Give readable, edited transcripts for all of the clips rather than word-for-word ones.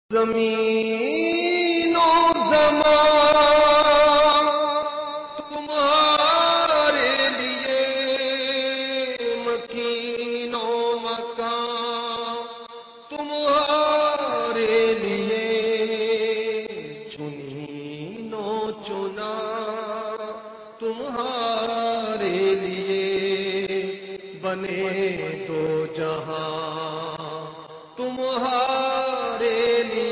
زمین و زمان تمہارے لیے، مکین و مکان تمہارے لیے، چنین و چنا تمہارے لیے، بنے دو جہاں تمہارے لیے۔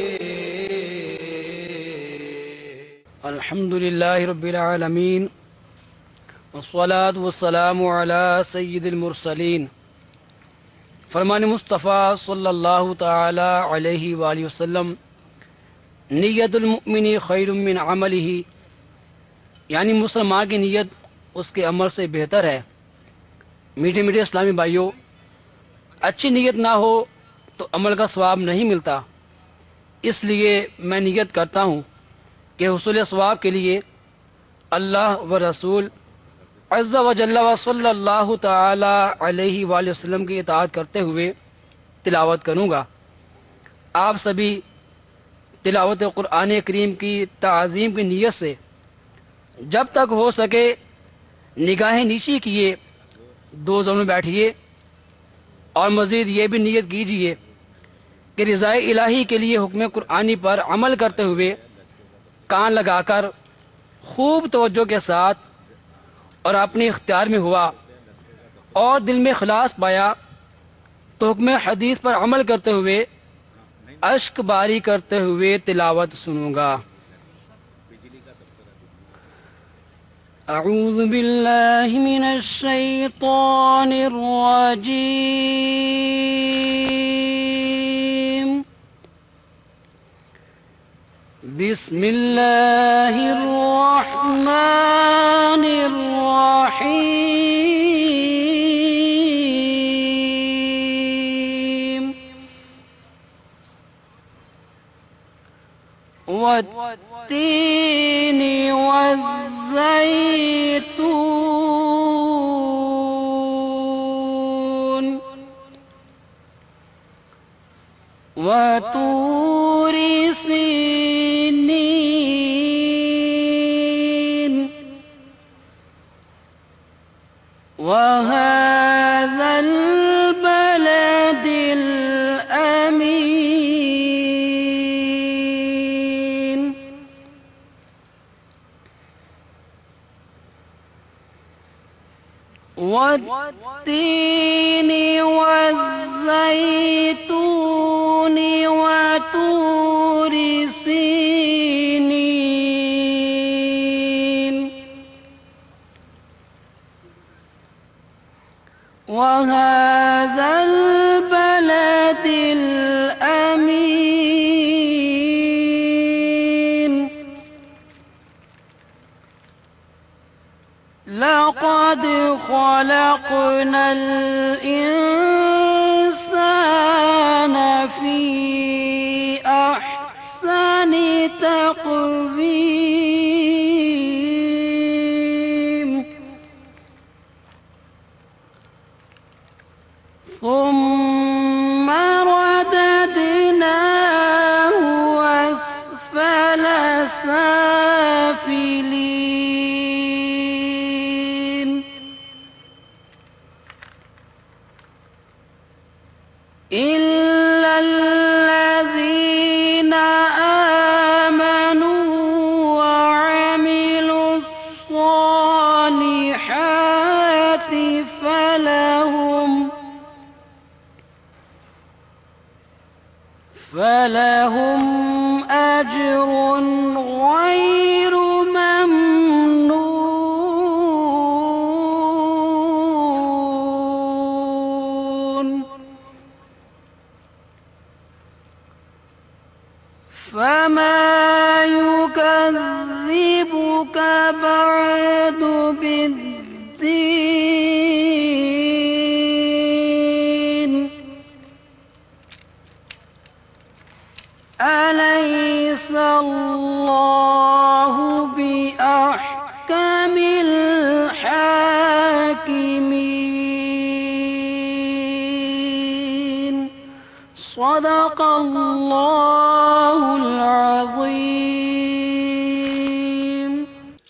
الحمد للہ رب العالمین، والصلاة والسلام علی سید المرسلین۔ فرمان مصطفیٰ صلی اللہ تعالی علیہ وآلہ وسلم، نیت المؤمن خیر من عملہ، یعنی مسلمان کی نیت اس کے عمل سے بہتر ہے۔ میٹھے میٹھے اسلامی بھائیوں، اچھی نیت نہ ہو تو عمل کا ثواب نہیں ملتا، اس لیے میں نیت کرتا ہوں کہ حصول ثواب کے لیے اللہ و رسول عز و جل و صلی اللہ تعالی علیہ وآلہ وسلم کی اطاعت کرتے ہوئے تلاوت کروں گا۔ آپ سبھی تلاوت قرآن کریم کی تعظیم کی نیت سے جب تک ہو سکے نگاہیں نیچی کیے دو زمین میں بیٹھیے، اور مزید یہ بھی نیت کیجیے کہ رضائے الہی کے لیے حکم قرآنی پر عمل کرتے ہوئے کان لگا کر خوب توجہ کے ساتھ اور اپنے اختیار میں ہوا اور دل میں خلاص پایا تو حکم حدیث پر عمل کرتے ہوئے اشک باری کرتے ہوئے تلاوت سنوں گا۔ اعوذ باللہ من الشیطان الرجیم، بسم اللہ الرحمن الرحیم، والتین والزیتون وطور سینین وهذا البلد الأمين، والتين والزيتون وطور سينين وهذا البلد الأمين، لقد خلقنا الإنسان في أحسن تقويم، ثم رددناه أسفل سافلين، إلا الذين آمنوا وعملوا الصالحات فلهم أجر غير ممنون، فما يكذبك بعد بالدين، أليس الله بأحكم الحاكمين۔ صدق اللہ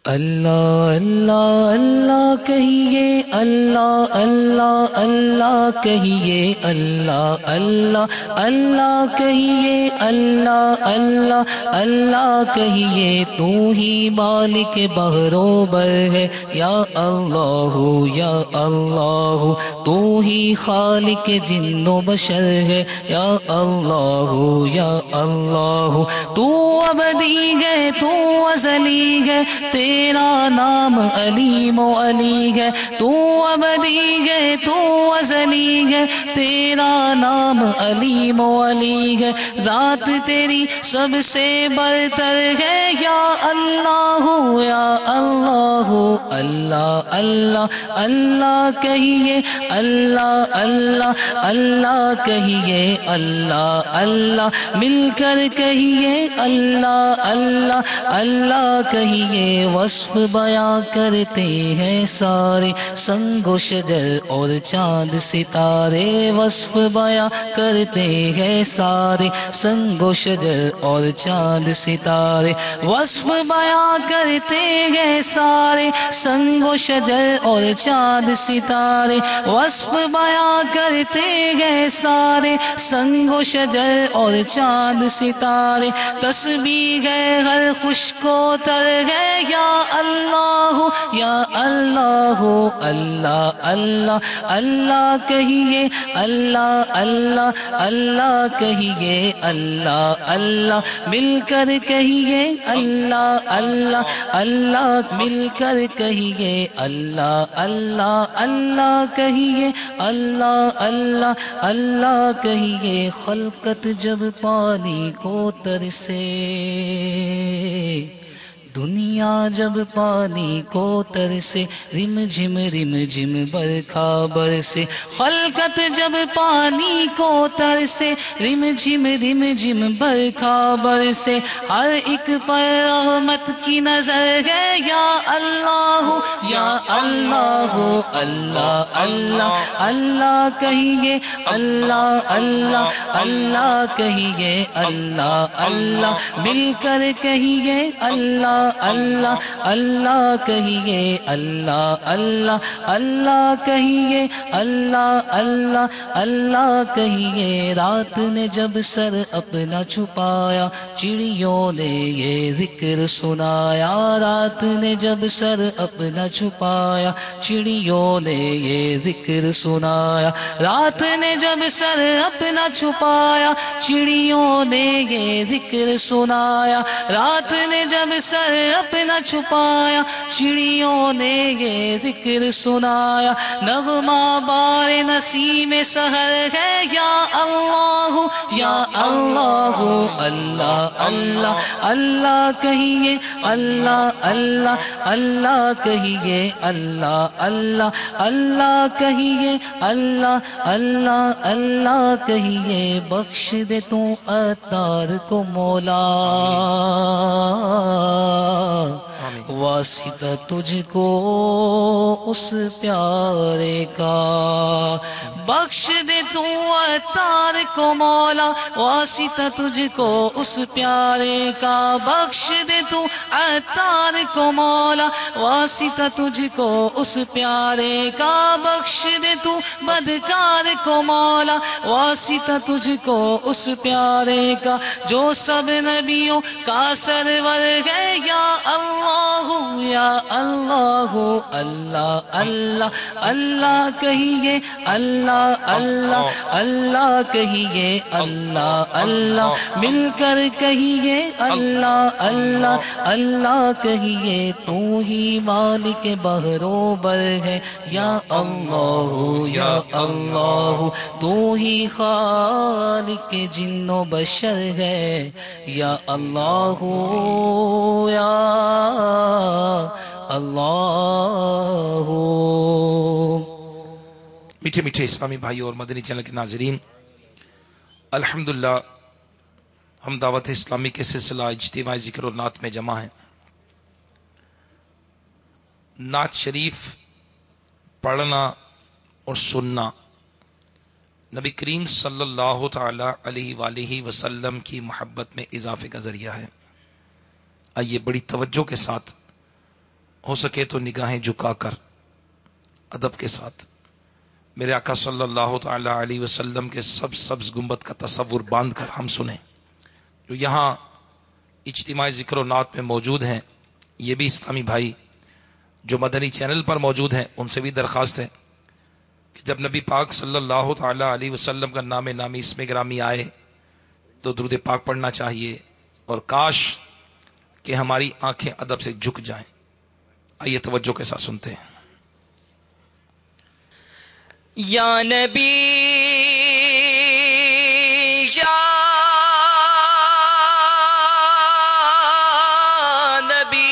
اللہ اللہ اللہ کہیے، اللہ اللہ اللہ کہیے، اللہ اللہ اللہ کہیے، اللہ اللہ اللہ کہیے، تو ہی مالک بحر و بر ہے یا اللہ یا اللہ، تو ہی خالق جن و بشر ہے یا اللہ یا اللہ، تو ابدی ہے تو ازلی ہے، تیرا نام علیم و علی ہے، تو ابدی ہے تو ازلی ہے، تیرا نام علیم و علی ہے، ذات تیری سب سے برتر ہے یا اللہ یا اللہ، اللہ اللہ اللہ کہیے، اللہ اللہ اللہ کہیے، اللہ اللہ مل کر کہیے، اللہ اللہ اللہ کہیے، وصف بیاں کرتے ہیں سارے سنگ و شجر اور چاند ستارے، وصف بیاں کرتے ہیں سارے سنگ و شجر اور چاند ستارے، وصف بیاں کرتے ہیں سارے سنگ و شجر اور چاند ستارے، وصف بیاں کرتے ہیں سارے سنگ و شجر اور چاند ستارے، تسبیح ہے ہر خشک و تر ہے یا اللہ یا اللہ، اللہ اللہ اللہ کہیے، اللہ اللہ اللہ کہیے، اللہ اللہ مل کر کہیے، اللہ اللہ اللہ مل کر کہیے، اللہ اللہ اللہ کہیے، اللہ اللہ اللہ کہیے، خلقت جب پانی کو ترسے، دنیا جب پانی کو ترسے، رم جھم برکھا برسے، خلقت جب پانی کو ترسے، رم جھم برکھا برسے، ہر ایک پر رحمت کی نظر ہے یا اللہ یا اللہ، اللہ اللہ اللہ کہیے، اللہ اللہ اللہ کہیے، اللہ اللہ مل کر کہیے، اللہ اللہ اللہ کہیے، اللہ اللہ اللہ کہیے، اللہ اللہ اللہ کہیے، رات نے جب سر اپنا چھپایا، چڑیوں نے یہ ذکر سنایا، رات نے جب سر اپنا چھپایا، چڑیوں نے یہ ذکر سنایا، رات نے جب سر اپنا چھپایا، چڑیوں نے یہ ذکر سنایا، رات نے جب سر اپنا چھپایا، چڑیوں نے یہ ذکر سنایا، نغمہ بار نسیم سحر ہے یا اللہ یا اللہ، اللہ اللہ اللہ کہیے، اللہ اللہ اللہ کہیے، اللہ اللہ اللہ کہیے، اللہ اللہ اللہ کہیے، بخش دے تو عطار کو مولا، واسطہ تجھ کو اس پیارے کا، بخش دے تو عطار کو مولا، واسطہ تجھ کو اس پیارے کا، بخش دے تو عطار کو مولا، واسطہ تجھ کو اس پیارے کا، بخش دے تو بدکار کو مولا، واسطہ تجھ کو اس پیارے کا، جو سب نبیوں کا سرور ہے یا اللہ یا اللہ، اللہ اللہ اللہ کہیے، اللہ اللہ اللہ کہیے، اللہ اللہ مل کر کہیے، اللہ اللہ اللہ کہیے، تو ہی مالک بحر و بر ہے یا اللہ یا اللہ، تو ہی خالق جن و بشر ہے یا اللہ یا اللہ۔ میٹھے میٹھے اسلامی بھائیوں اور مدنی چینل کے ناظرین، الحمدللہ ہم دعوت اسلامی کے سلسلہ اجتماعی ذکر و نعت میں جمع ہیں۔ نعت شریف پڑھنا اور سننا نبی کریم صلی اللہ تعالی علیہ وآلہ وسلم کی محبت میں اضافے کا ذریعہ ہے۔ آئیے بڑی توجہ کے ساتھ ہو سکے تو نگاہیں جھکا کر ادب کے ساتھ میرے آقا صلی اللہ تعالی علیہ وسلم کے سبز گنبد کا تصور باندھ کر ہم سنیں. جو یہاں اجتماعی ذکر و نعت میں موجود ہیں، یہ بھی اسلامی بھائی جو مدنی چینل پر موجود ہیں، ان سے بھی درخواست ہے کہ جب نبی پاک صلی اللہ تعالی علیہ وسلم کا نام نامی اسم گرامی آئے تو درود پاک پڑھنا چاہیے، اور کاش کہ ہماری آنکھیں ادب سے جھک جائیں. آئیے توجہ کے ساتھ سنتے ہیں. یا نبی یا نبی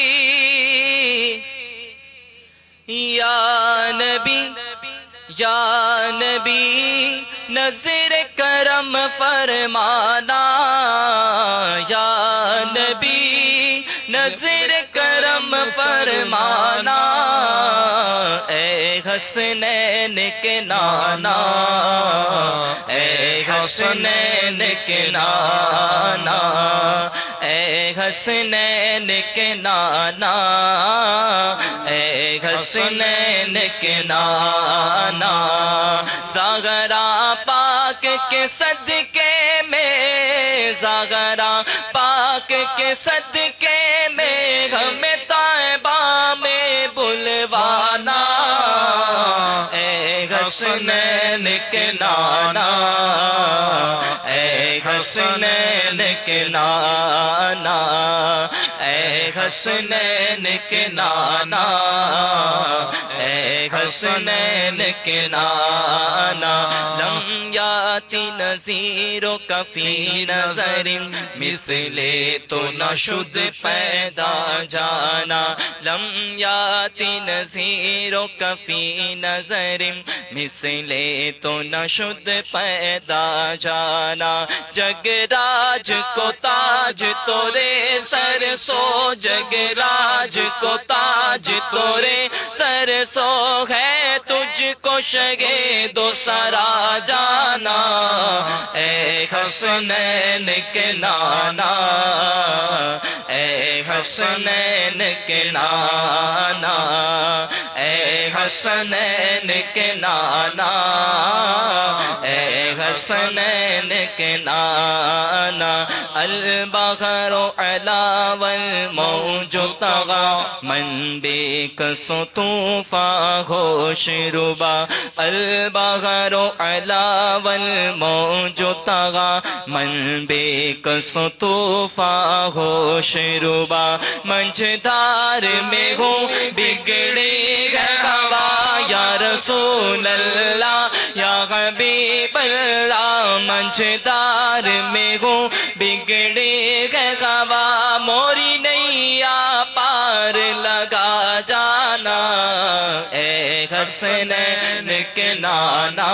یا نبی یا نبی نظر کرم فرمانا، یا نبی نظر کرم فرمانا، اے حسنین کے نانا، اے حسنین کے نانا، اے حسنین کے نانا، اے حسنین کے نانا. زاغرا پاک کے صدقے میں، زاغرا پاک کے صدقے میں ہمیں طیبہ میں بلوانا، اے حسنین کے نانا، اے حسنین کے نانا، اے حسنین کے نانا، اے حسنین کے نانا. لم یاتی نذیرک فی نظر مثل تو نہ شد پیدا جانا، لم یاتی نذیرک فی نظر مثل تو نہ شد پیدا جانا. جگ راج کو تاج تورے سر سو، جگ راج کو تاج تورے سر سو ہے، تجھ کو شگے دو سرا جانا، اے حسنین کے نانا، اے حسنین کے نانا، اے حسنین کے نانا، اے حسنین کے نانا. البحر علا والموج طغى من بك طوفا ہو شربا، البحر علا والموج طغى من بك طوفا ہو شربا. منجھدار میں ہوں بگڑی ہوا، یا رسول اللہ یا حبیب اللہ. منجھدار میں ہوں بگڑی ہوا، موری نیا پار لگا جانا، اے حسنین کے نانا،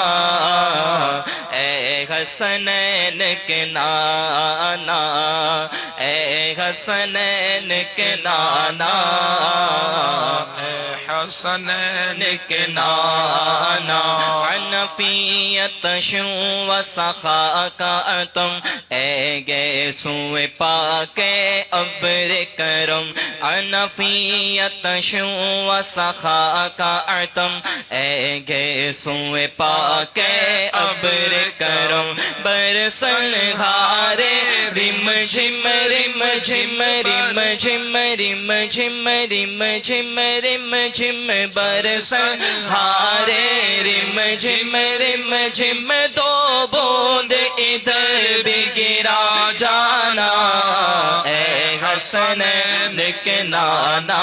اے حسنین کے نانا، اے حسنین کے نانا، اے حسنین کے نانا. حنفیت شو و سخا کا اتم، اے گیسو پاک ابر کرم. حنفیت شو و سخا کا اتم، اے گیسو پاک ابر کرم. برسن ہارے رم جھم رم جھم رم جھم رم جھم رم جھم رم جھم، برسن ہارے رم جھم رم جھم. دو بوند ادھر بھی گرا جانا، اے حسنین کے نانا،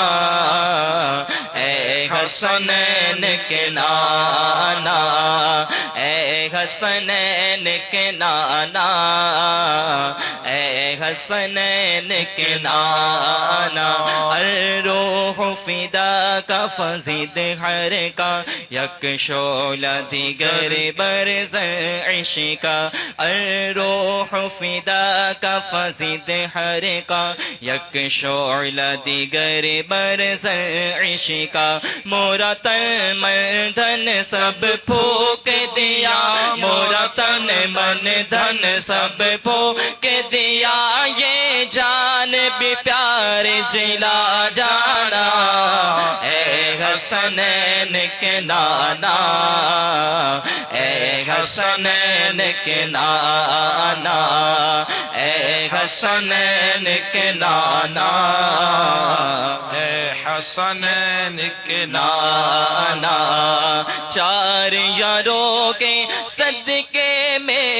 اے حسنین کے نانا، اے حسنین کے نانا، اے حسنین کے نانا. الروح فداک فزد ہر کا، یک شعلہ دیگر برز عشقا. الروح فداک فزد ہر کا، یک شعلہ دیگر برز عشقا. مورا تن من دھن سب پھونک دیا، مورا تن من دھن سب پھونک دیا. دیا، یہ جان بھی پیار جلا جانا، حسنین کے نانا، اے حسنین کے نانا، اے حسنین کے نانا، اے حسنین کے نانا، چار یاروں کے صدقے میں،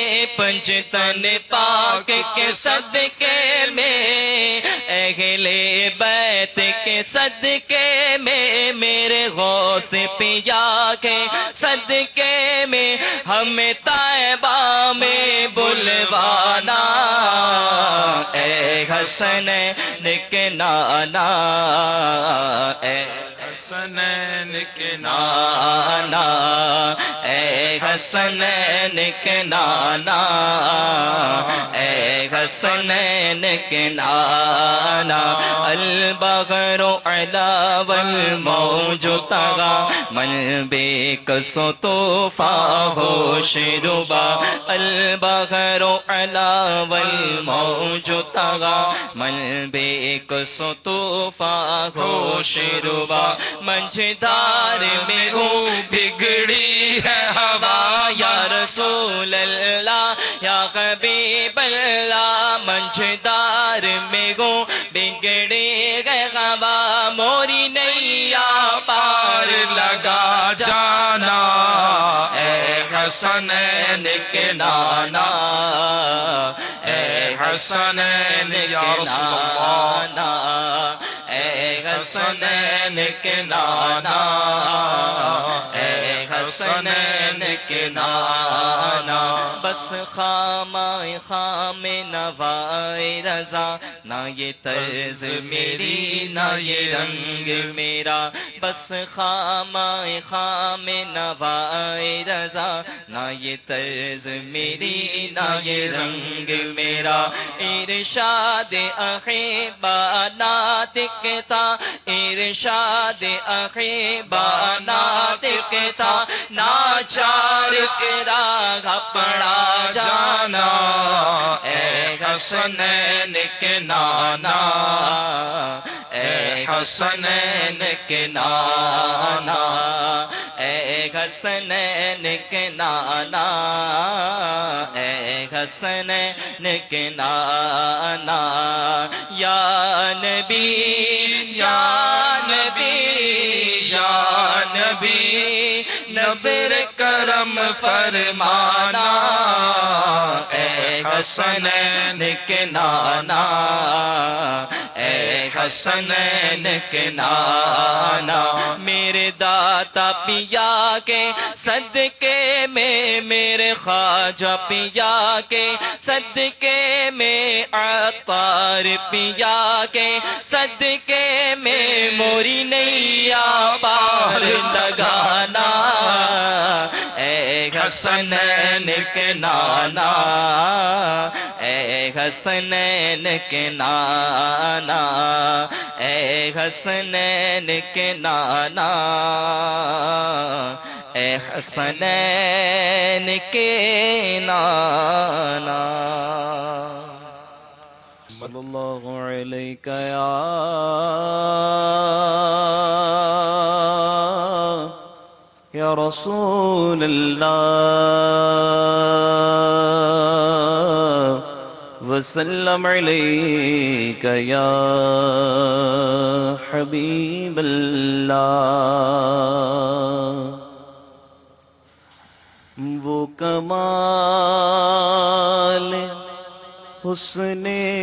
پنجتن پاک کے صدقے میں، اہل بیت کے صدقے میں، میرے غوث پیا کے صدقے میں، ہمیں طیبہ میں بلوانا، اے حسنین کے نانا، اے حسنین کے نانا، اے حسنین کے نانا، اے حسنین کے نانا، البحر علا والموج طغى من بكس طوفان شربا، البحر علا والموج طغى من بكس طوفان شربا، منجھدار میں ہوں بگڑی ہے ہوا، یا رسول اللہ یا حبیب اللہ، منجھدار میں ہوں بگڑی ہے ہوا، موری نیا پار لگا جانا، اے حسنین کے نانا، اے حسنین یا کے رسول اللہ، نانا، اے حسنین کے نانا، اے حسنین کے نانا، بس خام نوائے رضا، نہ یہ طرز میری نہ یہ رنگ میرا، بس خام نوائے رضا، نہ یہ طرز میری نہ یہ رنگ میرا، ارشاد احبا ناطق تھا، ارشاد احبا ناطق تھا، ناچار سے راہ پڑا جانا، اے حسنین کے نانا، اے حسنین کے نانا، اے حسنین کے نانا، اے حسنین کے نانا، یا نبی یا نبی یا نبی، نظر کرم فرمانا، اے حسنین کے نانا، اے حسنین کے نانا، میرے داتا پیا کے صدقے میں، میرے خواجہ پیا کے صدقے میں، عطار پیا کے صدقے میں، موری نیا پار لگانا، اے حسنین کے نانا، اے حسنین کے نانا، اے حسنین کے نانا، اے حسنین کے نانا، صلی اللہ علیہ یا رسول اللہ، وسلم علیک یا حبیب اللہ، وہ کمال حسن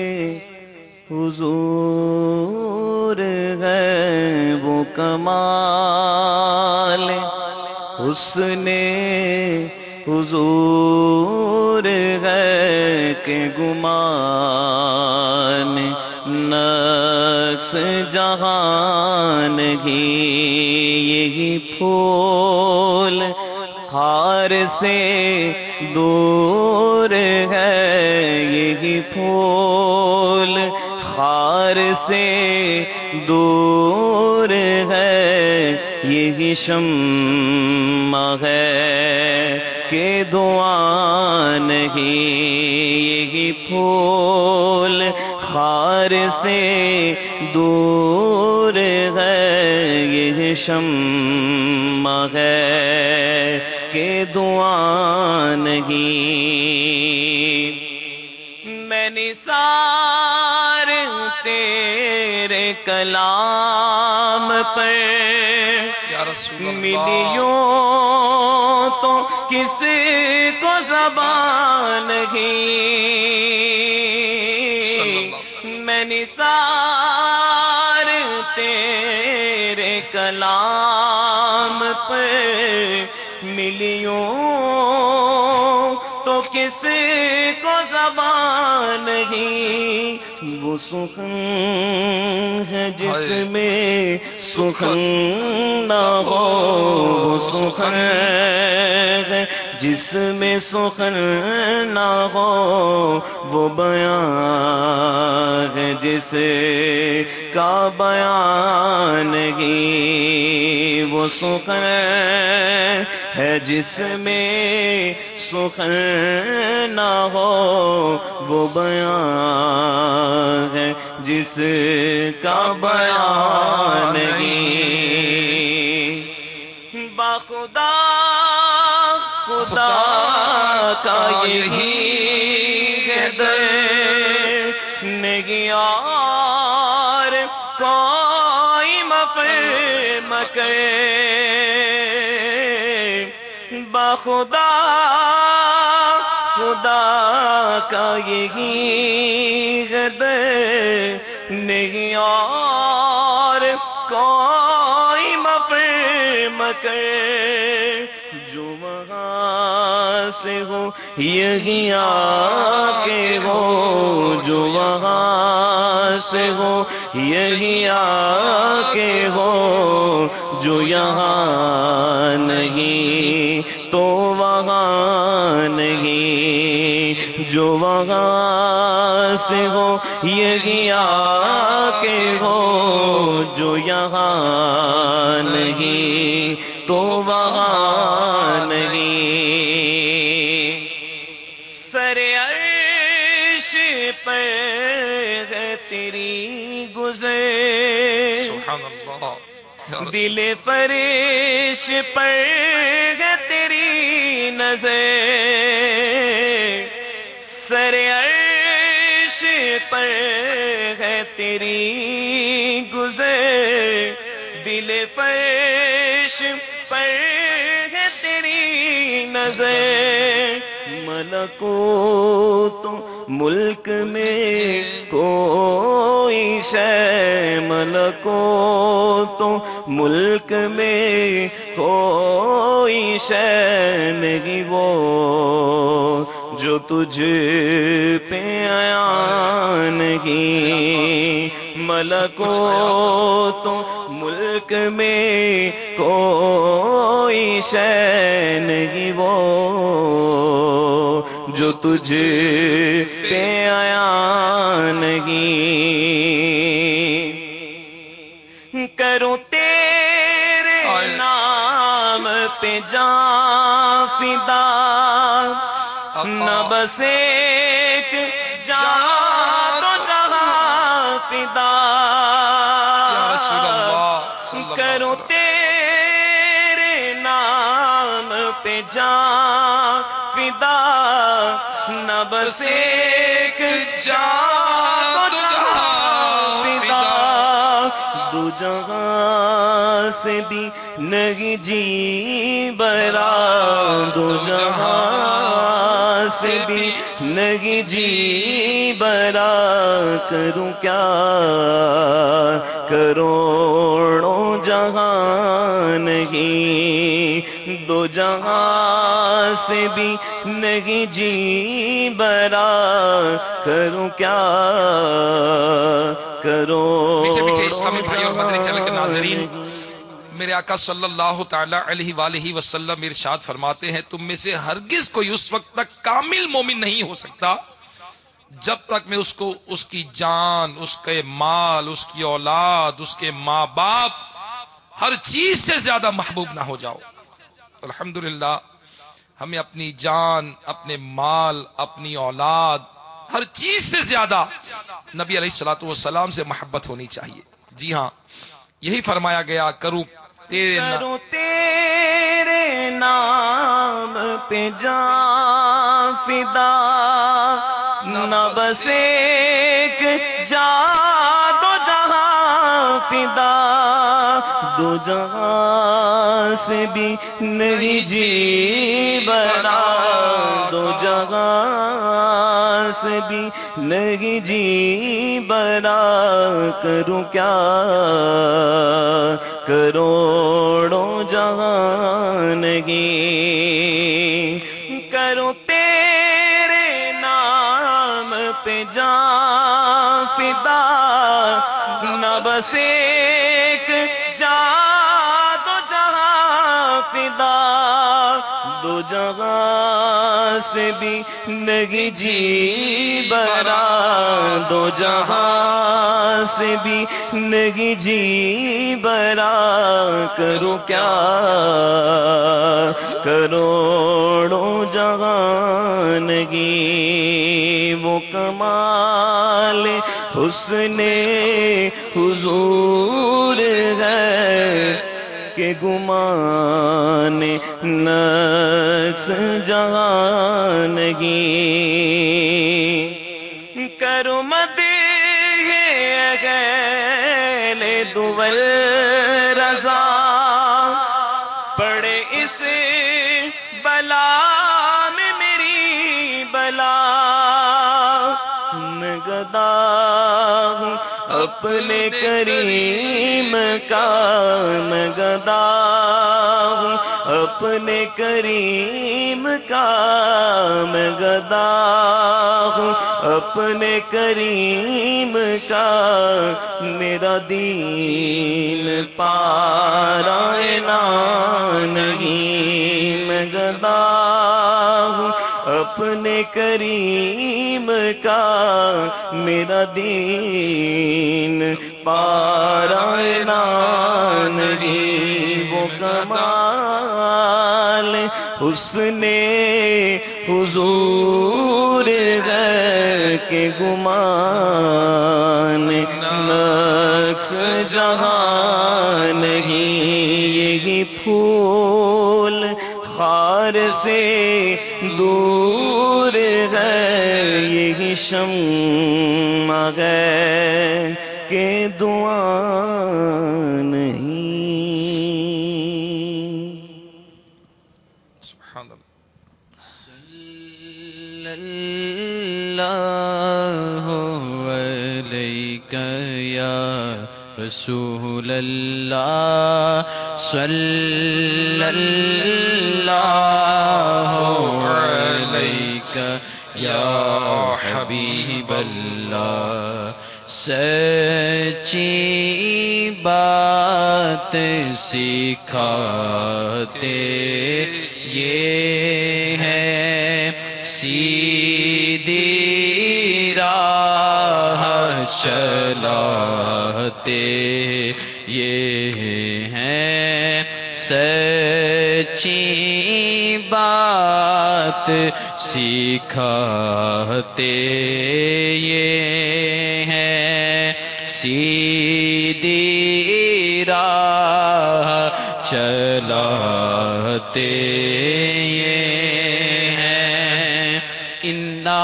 حضور ہے، وہ کمال حسن حضور ہے کہ گمان نقص جہان ہی، یہی پھول خار سے دور ہے، یہی پھول خار سے دور ہے، یہی شمع ہے کہ دعا نہیں، یہی پھول خار سے دور نور ہے یہ شمع ہے کہ دعا نہیں میں نثار تیرے کلام پر یا رسول اللہ ملیوں تو کسی کو زبان نہیں میں نثار تیرے کلام پر ملیوں تو کسی کو زبان نہیں وہ سخن ہے جس میں سخن نہ ہو وہ سخن ہے جس میں سخن نہ ہو وہ بیان ہے جس کا بیان نہیں وہ سخن ہے جس میں سخن نہ ہو وہ بیان ہے جس کا بیان نہیں باخدا خدا کا یہی در نہیں اور کوئی مفہوم کرے باخدا خدا کا یہی قدر نہیں اور کوئی مفہوم کرے جو وہاں سے ہو یہی آ کے ہو جو وہاں سے ہو یہی آ کے ہو جو یہاں نہیں تو وہاں نہیں جو وہاں سے ہو یہی آ کے ہو جو یہاں نہیں تو وہاں نہیں سر عرش پر ہے تیری گزر سبحان اللہ دل فرش پر ہے تیری نظر سر عرش پر ہے تیری گزر دل فرش پر ہے تیری نظر ملکوت ملک میں کوئی شے ملکوت ملک میں کوئی شے نہیں وہ جو تجھ پہ عیاں نہیں ملکوت ملک میں کوئی شے نہیں وہ جو تجھ پہ عیاں نہیں کروں تیرے نام پہ جان فدا نہ بس ایک جان تو جہاں فدا یا رسول اللہ کروں تیرے نام پہ جان فدا نہ بس ایک جان تو جہاں فدا دو جہاں سے بھی نہیں جی برا دو جہاں سے بھی نہیں جی برا کروں کیا کروڑوں جہاں نہیں دو جہاں سے بھی نہیں جی برا کروں کیا پیچھے پیچھے اسلامی کروڑوں بھائی اور مدنی چینل کے ناظرین جہاں میرے آقا صلی اللہ تعالی علیہ وآلہ وسلم ارشاد فرماتے ہیں تم میں سے ہرگز کوئی اس وقت تک کامل مومن نہیں ہو سکتا جب تک میں اس کو اس کی جان اس کے مال اس کی اولاد اس کے ماں باپ ہر چیز سے زیادہ محبوب نہ ہو جاؤ الحمدللہ ہمیں اپنی جان اپنے مال اپنی اولاد ہر چیز سے زیادہ نبی علیہ الصلوۃ والسلام سے محبت ہونی چاہیے. جی ہاں یہی فرمایا گیا کروں تیرے کروں تیرے نام پہ جان فدا، نہ بس ایک جا دو جہاں فدا، دو جہاں سے بھی نہیں جی بنا، دو جہاں سے بھی نہیں جی بنا، کروں کیا کروڑوں جہانگی، کروں تیرے نام پہ جان فدا، نہ بس ایک جا دو جہاں فدا، دو جہاں سے بھی نہیں جی بنا، دو جہاں سے بھی نہیں جی بنا، کروں کیا کروڑوں جہانگی، وہ کمال حسن حضور ہے کہ گمان نقص جہانگی، کرو مدح اہل دول رضا، پڑے اس بلا میں میری بلا، میں گدا ہوں اپنے کریم کا، میں گدا ہوں اپنے کریم کا، میں گدا ہوں اپنے کریم کا، میرا دین پارا نہیں، میں گدا ہوں اپنے کریم کا، میرا دین پارا نہیں، وہ کمال حسن حضور ہے کہ گمان نقص جہاں نہیں، یہی پھول خار سے دور ہے، یہی شمع ہے کہ دعا نہیں۔ سبحان اللہ۔ اللہ علیک یا رسول اللہ، صلی اللہ علیک یا حبیب اللہ، سچی بات سکھاتے یہ ہے، سیدھی راہ چلاتے یہ ہیں، سچی بات سکھاتے یہ ہیں، سیدھی راہ چلاتے یہ ہیں، انا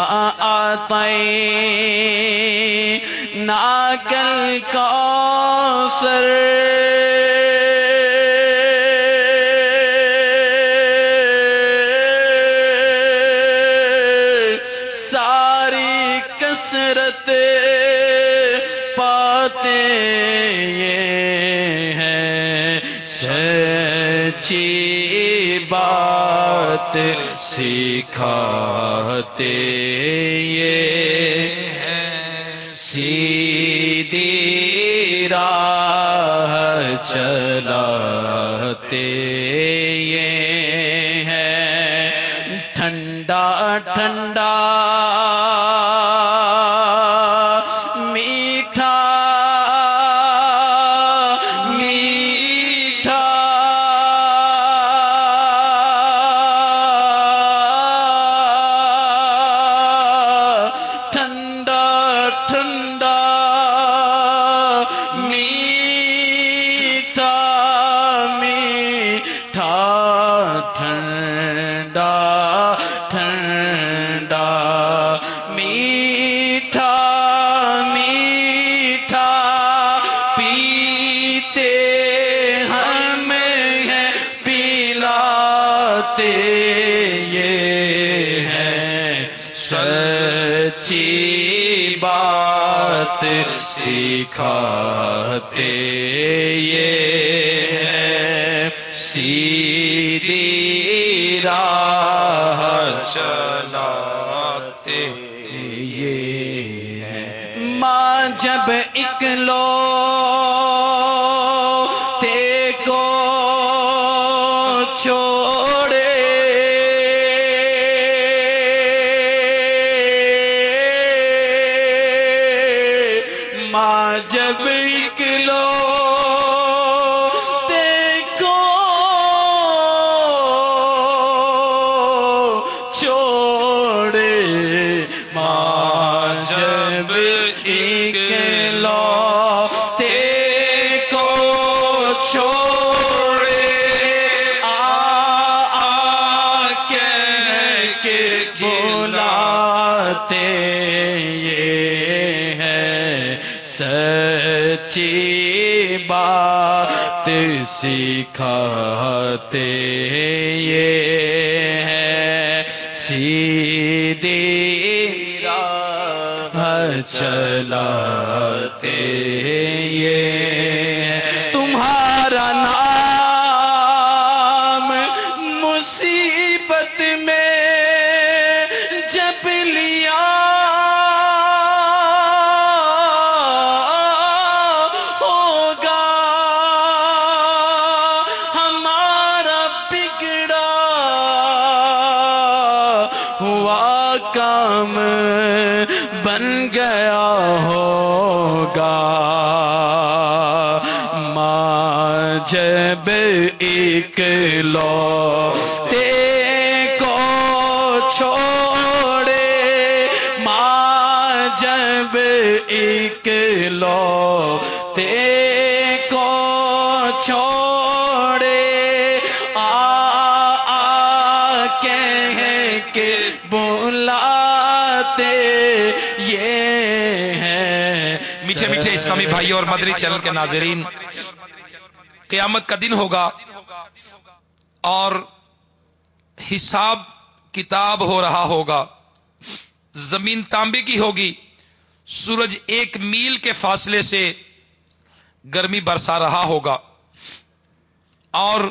اعطیناک الکوثر، ساری کثرت پاتے یہ ہیں، سچی بات سکھاتے یہ ہیں، سیدھی راہ چلاتے یہ ہیں، ٹھنڈا ٹھنڈا میٹھا میٹھا ٹھنڈا ٹھنڈا میٹھا بات سکھاتے یہ ہے، سیدھی راہ چلاتے یہ ہے۔ ماں جب اکلوتے کو چھوڑے، ماں جب اکلوتے کو چھوڑے، ماں جب اکلوتے کو چھوڑے، کہہ کے بلاتے یہ ہے، سچی بات سکھاتے یہ ہے، سیدھی راہ چلاتے یہ ہے۔ تمہارا نام مصیبت میں جب لیا ہوگا، ہمارا بگڑا ہوا کام بن گیا ہوگا، ماں جب اکلوتے کو چھوڑے، ماں جب اکلوتے کو چھوڑے، کہہ کے بلاتے یہ ہے۔ میٹھے میٹھے اسلامی بھائی اور مدری چینل کے ناظرین، قیامت کا دن ہوگا اور حساب کتاب ہو رہا ہوگا، زمین تانبے کی ہوگی، سورج 1 میل کے فاصلے سے گرمی برسا رہا ہوگا، اور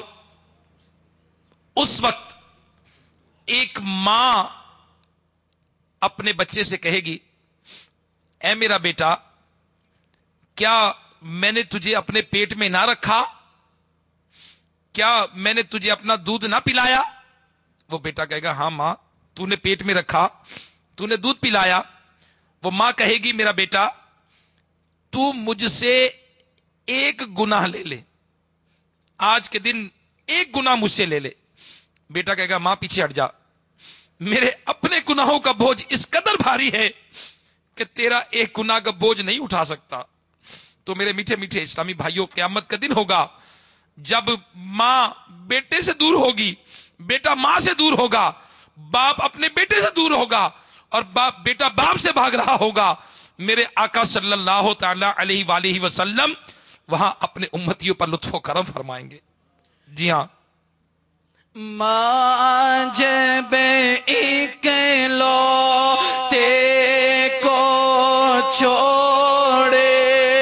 اس وقت ایک ماں اپنے بچے سے کہے گی، اے میرا بیٹا، کیا میں نے تجھے اپنے پیٹ میں نہ رکھا؟ کیا میں نے تجھے اپنا دودھ نہ پلایا؟ وہ بیٹا کہے گا، ہاں ماں، تو نے پیٹ میں رکھا، تو نے دودھ پلایا۔ وہ ماں کہے گی، میرا بیٹا، تو مجھ سے ایک گناہ لے لے، آج کے دن ایک گناہ مجھ سے لے لے۔ بیٹا کہے گا، ماں پیچھے ہٹ جا، میرے اپنے گناہوں کا بوجھ اس قدر بھاری ہے کہ تیرا ایک گناہ کا بوجھ نہیں اٹھا سکتا۔ تو میرے میٹھے میٹھے اسلامی بھائیوں، قیامت کا دن ہوگا جب ماں بیٹے سے دور ہوگی، بیٹا ماں سے دور ہوگا، باپ اپنے بیٹے سے دور ہوگا، اور بیٹا باپ سے بھاگ رہا ہوگا۔ میرے آقا صلی اللہ تعالی علیہ وآلہ وسلم وہاں اپنے امتیوں پر لطف و کرم فرمائیں گے۔ جی ہاں، ماں جب اکلوتے کو چھوڑے،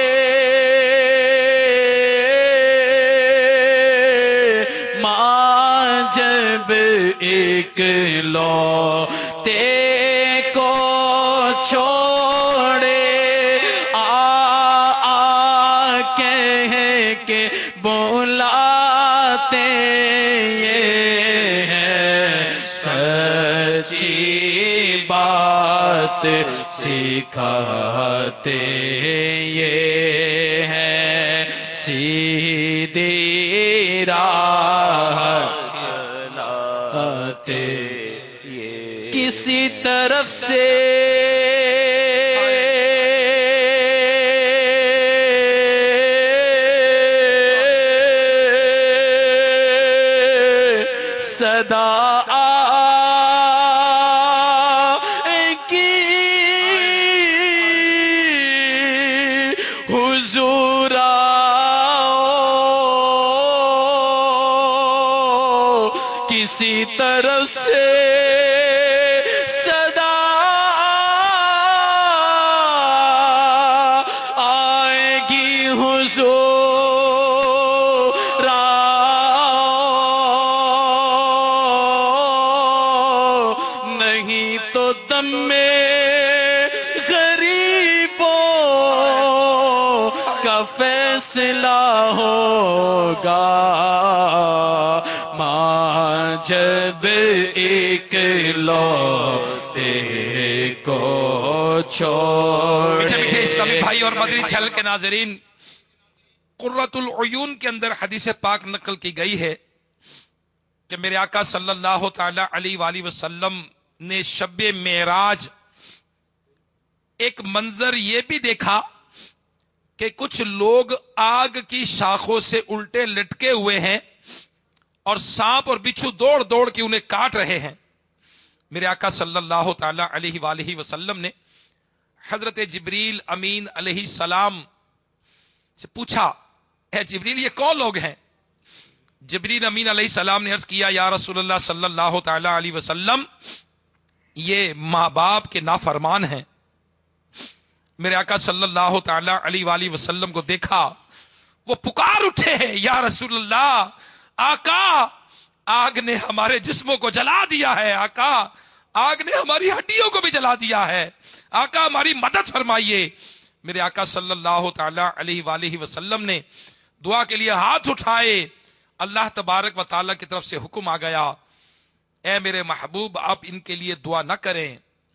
ماں جب اکلوتے کو چھوڑے، کہہ کے بلاتے یہ ہے، سچی بات سکھاتے یہ ہے، سیدھی راہ چلاتے یہ۔ کسی طرف سے صدا کی حضور آؤ، کسی طرف سے صدا دم میں غریبوں کا فیصلہ ہوگا، ماں جب ایک لوتے کو چھوڑے۔ میٹھے میٹھے اسلامی بھائی اور مدنی چینل کے ناظرین، قرۃ العیون کے اندر حدیث پاک نقل کی گئی ہے کہ میرے آقا صلی اللہ تعالی علیہ وآلہ وسلم نے شب معراج ایک منظر یہ بھی دیکھا کہ کچھ لوگ آگ کی شاخوں سے الٹے لٹکے ہوئے ہیں اور سانپ اور بچھو دوڑ دوڑ کے انہیں کاٹ رہے ہیں۔ میرے آقا صلی اللہ تعالی علیہ وآلہ وسلم نے حضرت جبریل امین علیہ السلام سے پوچھا، اے جبریل یہ کون لوگ ہیں؟ جبریل امین علیہ السلام نے عرض کیا، یا رسول اللہ صلی اللہ تعالی علیہ وسلم، یہ ماں باپ کے نافرمان ہیں۔ میرے آقا صلی اللہ تعالی علیہ وآلہ وسلم کو دیکھا، وہ پکار اٹھے ہیں، یا رسول اللہ، آقا آگ نے ہمارے جسموں کو جلا دیا ہے، آقا آگ نے ہماری ہڈیوں کو بھی جلا دیا ہے، آقا ہماری مدد فرمائیے۔ میرے آقا صلی اللہ تعالی علیہ وآلہ وسلم نے دعا کے لیے ہاتھ اٹھائے، اللہ تبارک و تعالی کی طرف سے حکم آ گیا، اے میرے محبوب آپ ان کے لیے دعا نہ کریں،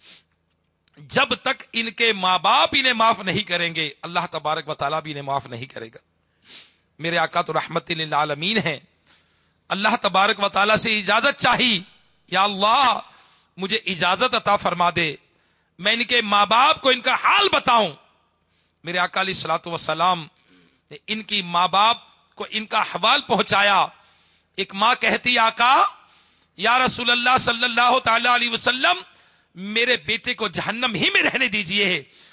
جب تک ان کے ماں باپ انہیں معاف نہیں کریں گے اللہ تبارک و تعالی بھی انہیں معاف نہیں کرے گا۔ میرے آقا تو رحمت للعالمین ہیں، اللہ تبارک و تعالی سے اجازت چاہی، یا اللہ مجھے اجازت عطا فرما دے، میں ان کے ماں باپ کو ان کا حال بتاؤں۔ میرے آقا علیہ الصلوۃ والسلام نے ان کی ماں باپ کو ان کا حوال پہنچایا۔ ایک ماں کہتی، آقا یا رسول اللہ صلی اللہ تعالی علیہ وسلم، میرے بیٹے کو جہنم ہی میں رہنے دیجئے۔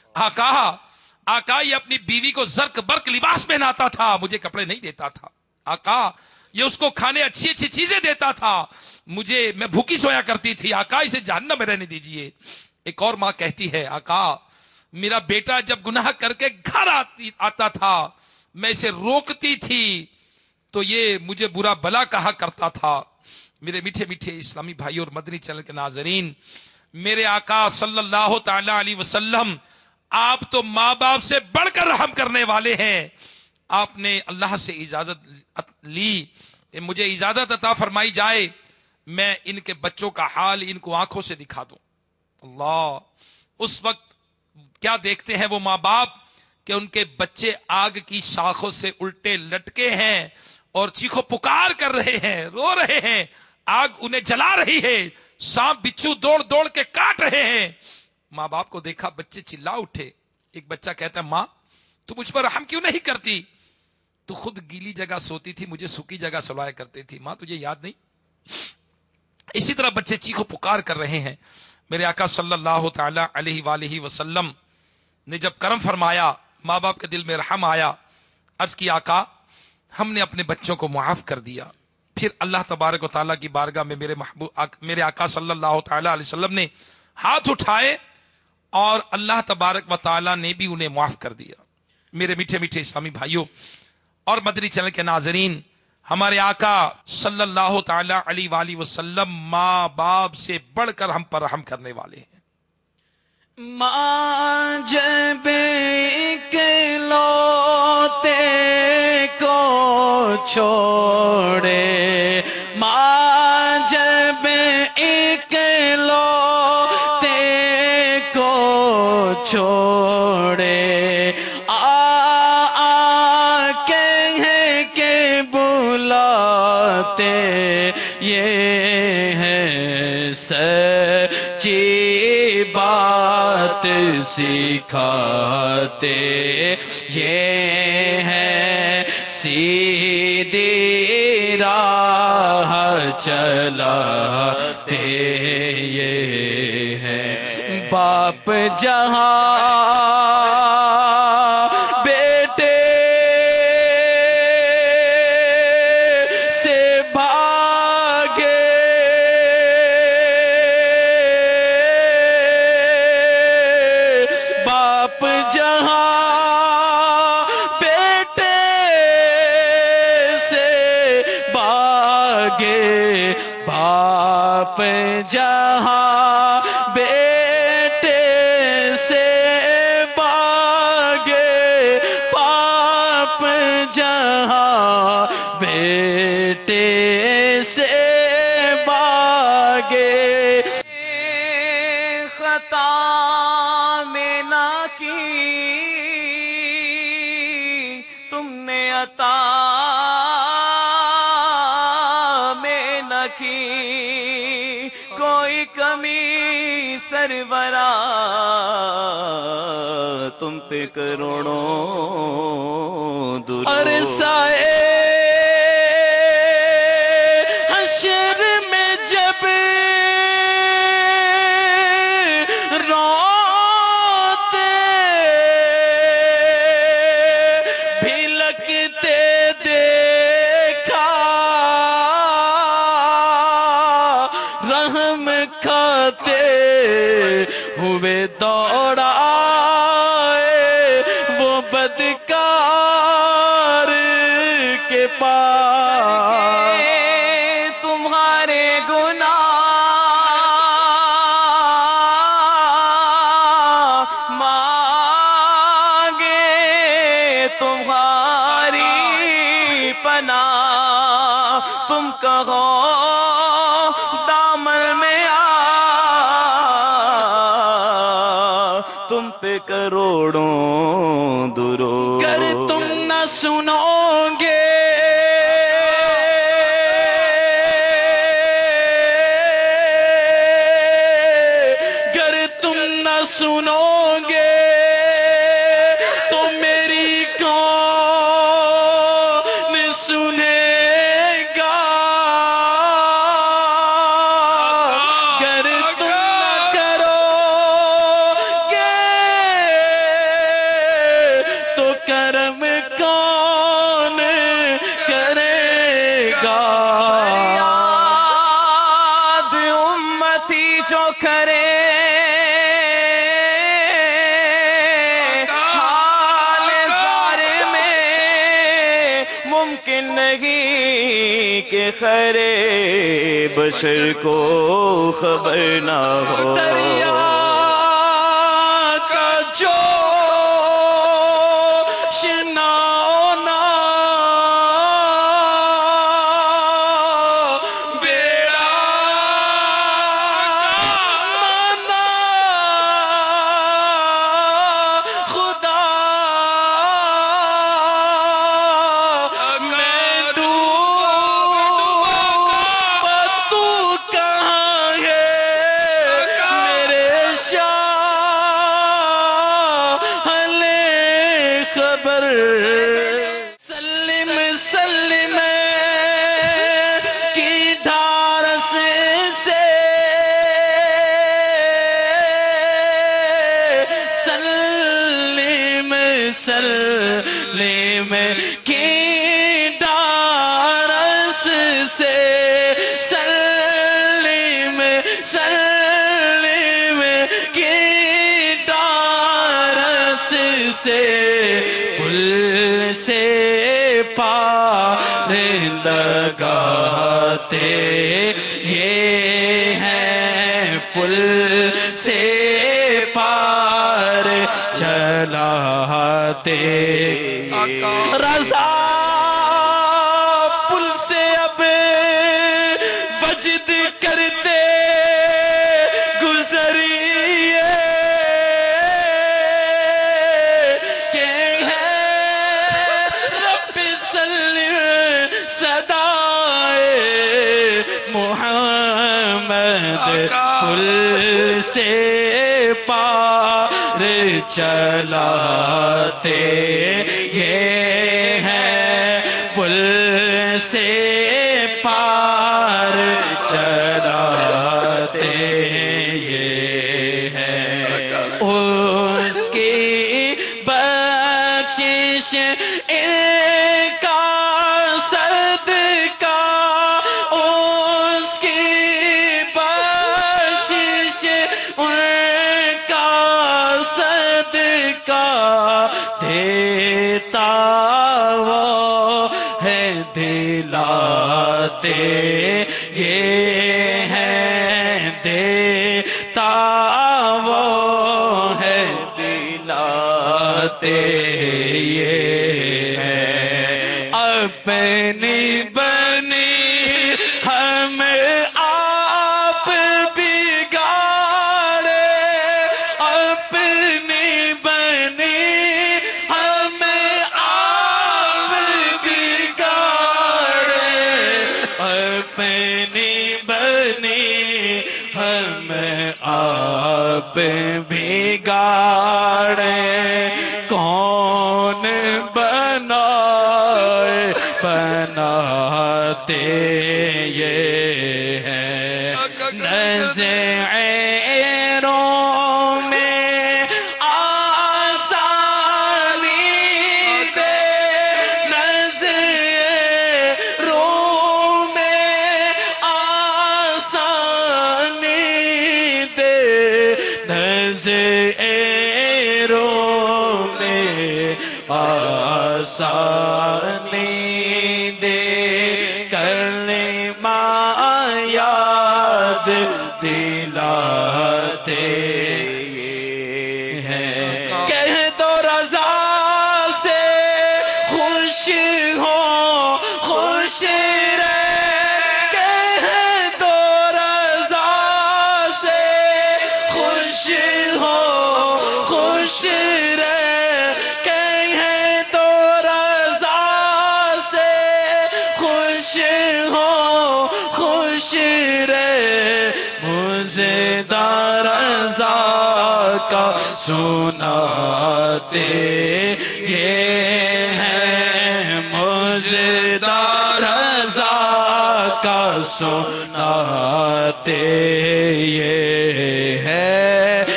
آقا یہ اپنی بیوی کو زرق برق لباس پہناتا تھا، مجھے کپڑے نہیں دیتا تھا، آقا یہ اس کو کھانے اچھی اچھی چیزیں دیتا تھا، میں بھوکی سویا کرتی تھی، آقا اسے جہنم میں رہنے دیجئے۔ ایک اور ماں کہتی ہے، آقا میرا بیٹا جب گناہ کر کے گھر آتا تھا میں اسے روکتی تھی تو یہ مجھے برا بلا کہا کرتا تھا۔ میرے میٹھے میٹھے اسلامی بھائی اور مدنی چینل کے ناظرین، میرے آقا صلی اللہ تعالی علیہ وسلم آپ تو ماں باپ سے بڑھ کر رحم کرنے والے ہیں۔ آپ نے اللہ سے اجازت لی کہ مجھے اجازت عطا فرمائی جائے میں ان کے بچوں کا حال ان کو آنکھوں سے دکھا دوں۔ اللہ، اس وقت کیا دیکھتے ہیں وہ ماں باپ کہ ان کے بچے آگ کی شاخوں سے الٹے لٹکے ہیں اور چیخو پکار کر رہے ہیں، رو رہے ہیں، آگ انہیں جلا رہی ہے، سانپ بچھو دوڑ دوڑ کے کاٹ رہے ہیں۔ ماں باپ کو دیکھا، بچے چلا اٹھے۔ ایک بچہ کہتا ہے، ماں تو مجھ پر رحم کیوں نہیں کرتی؟ تو خود گیلی جگہ سوتی تھی، مجھے سوکھی جگہ سلایا کرتی تھی، ماں تجھے یاد نہیں؟ اسی طرح بچے چیخو پکار کر رہے ہیں۔ میرے آقا صلی اللہ تعالی علیہ وآلہ وسلم نے جب کرم فرمایا، ماں باپ کے دل میں رحم آیا، عرض کی، آقا ہم نے اپنے بچوں کو معاف کر دیا۔ پھر اللہ تبارک و تعالیٰ کی بارگاہ میں میرے آقا صلی اللہ تعالی علیہ وسلم نے ہاتھ اٹھائے اور اللہ تبارک و تعالیٰ نے بھی انہیں معاف کر دیا۔ میرے میٹھے میٹھے اسلامی بھائیوں اور مدنی چینل کے ناظرین، ہمارے آقا صلی اللہ تعالی علیہ وآلہ وسلم ماں باپ سے بڑھ کر ہم پر رحم کرنے والے ہیں۔ ماں جب اکلوتے کو چھوڑے، ماں جب اکلوتے کو چھوڑے، کہہ کے بلاتے یہ ہے سچی بات سکھاتے، یہ ہے سیدھی راہ چلاتے، یہ ہے باپ جہاں بیٹے سے بھاگے، باپ جہاں بیٹے سے بھاگے، باپ جہاں بیٹے بیٹے سے باگے خطا میں نہ کی تم نے عطا میں نہ کی کوئی کمی سرورا تم پہ کروڑوں درود عرصائے حشر میں جب روتے بھی لگتے دیکھا رحم کھاتے ہوئے دوڑا وہ بدکار کے پاس تمہارے گناہ مانگے تمہاری پناہ تم کہو دامن میں آ تم پہ کروڑوں درود گر تم نہ سنو گے گر تم نہ سنو گے تو میری کون سنے گا گر تم نہ کرو گے تو کرم کون کرے گا یاد امتی جو کرے حال زار میں ممکن نہیں کہ خرے بشر کو خبر نہ ہو دریا کا جوش نہ ہونا بیڑا مانا خدا میں ڈوب تو کہاں ہے میرے شاہ لے خبر سلم سلم کی ڈھارس سے سلم سلم کی ڈھارس سے سلم سلم کی ڈھارس سے پل سے پار لگاتے یہ ہیں پل سے پار چلاتے رضا پل سے اب وجد کرتے گزریے کہ ہے رب سلم صدائے محمد پل سے پار چلاتے یہ ہے پل سے پار چلاتے یہ ہے اس کی بخشش ان کا صدقہ اس کی بخشش ان کا صدقہ دیتا وہ ہے دلاتے یہ ہے دیتا وہ ہے دلاتے یہ ہے اپنی بنی اپنی بنی ہمیں آپ بگاڑیں، کون بنائے بناتے یہ ہیں نظروں میں آسانی دے، نظروں میں آسانی دے، نظروں میں آسانی دے، کلمہ یاد دلاتے ہیں، کہہ دو رضا سے خوش ہو خوش رہ، کہہ دو رضا سے خوش ہو خوش رہ، کہہ دو رضا سے خوش ہو خوش رہ، مزیدار رضا کا سناتے یہ ہیں، مزیدار رضا کا سناتے یہ ہے،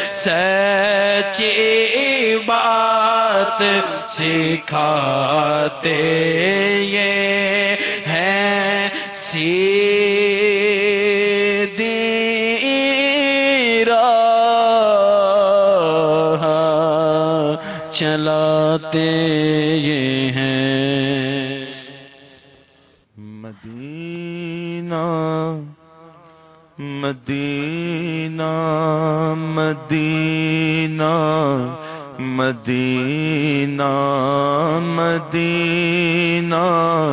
سچی بات سکھاتے یہ ہیں، سیدھی راہ چلاتے یہ ہیں۔ مدینہ مدینہ مدینہ مدینہ مدینہ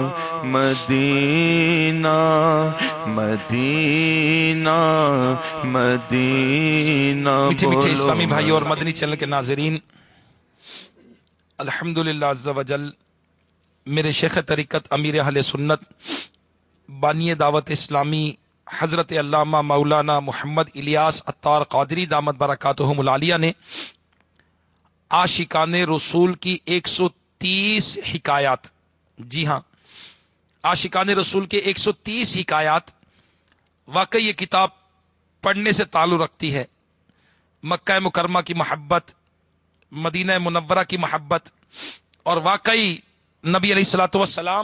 مدینہ مدینہ مدینہ۔ میٹھے میٹھے اسلامی بھائیوں اور مدنی چینل کے ناظرین، الحمدللہ عز وجل میرے شیخ طریقت امیر اہل سنت بانی دعوت اسلامی حضرت علامہ مولانا محمد الیاس عطار قادری دامت برکاتہم العالیہ نے عاشقان رسول کی 130 حکایات، جی ہاں عاشقان رسول کے 130 حکایات، واقعی یہ کتاب پڑھنے سے تعلق رکھتی ہے مکہ مکرمہ کی محبت، مدینہ منورہ کی محبت، اور واقعی نبی علیہ الصلوۃ والسلام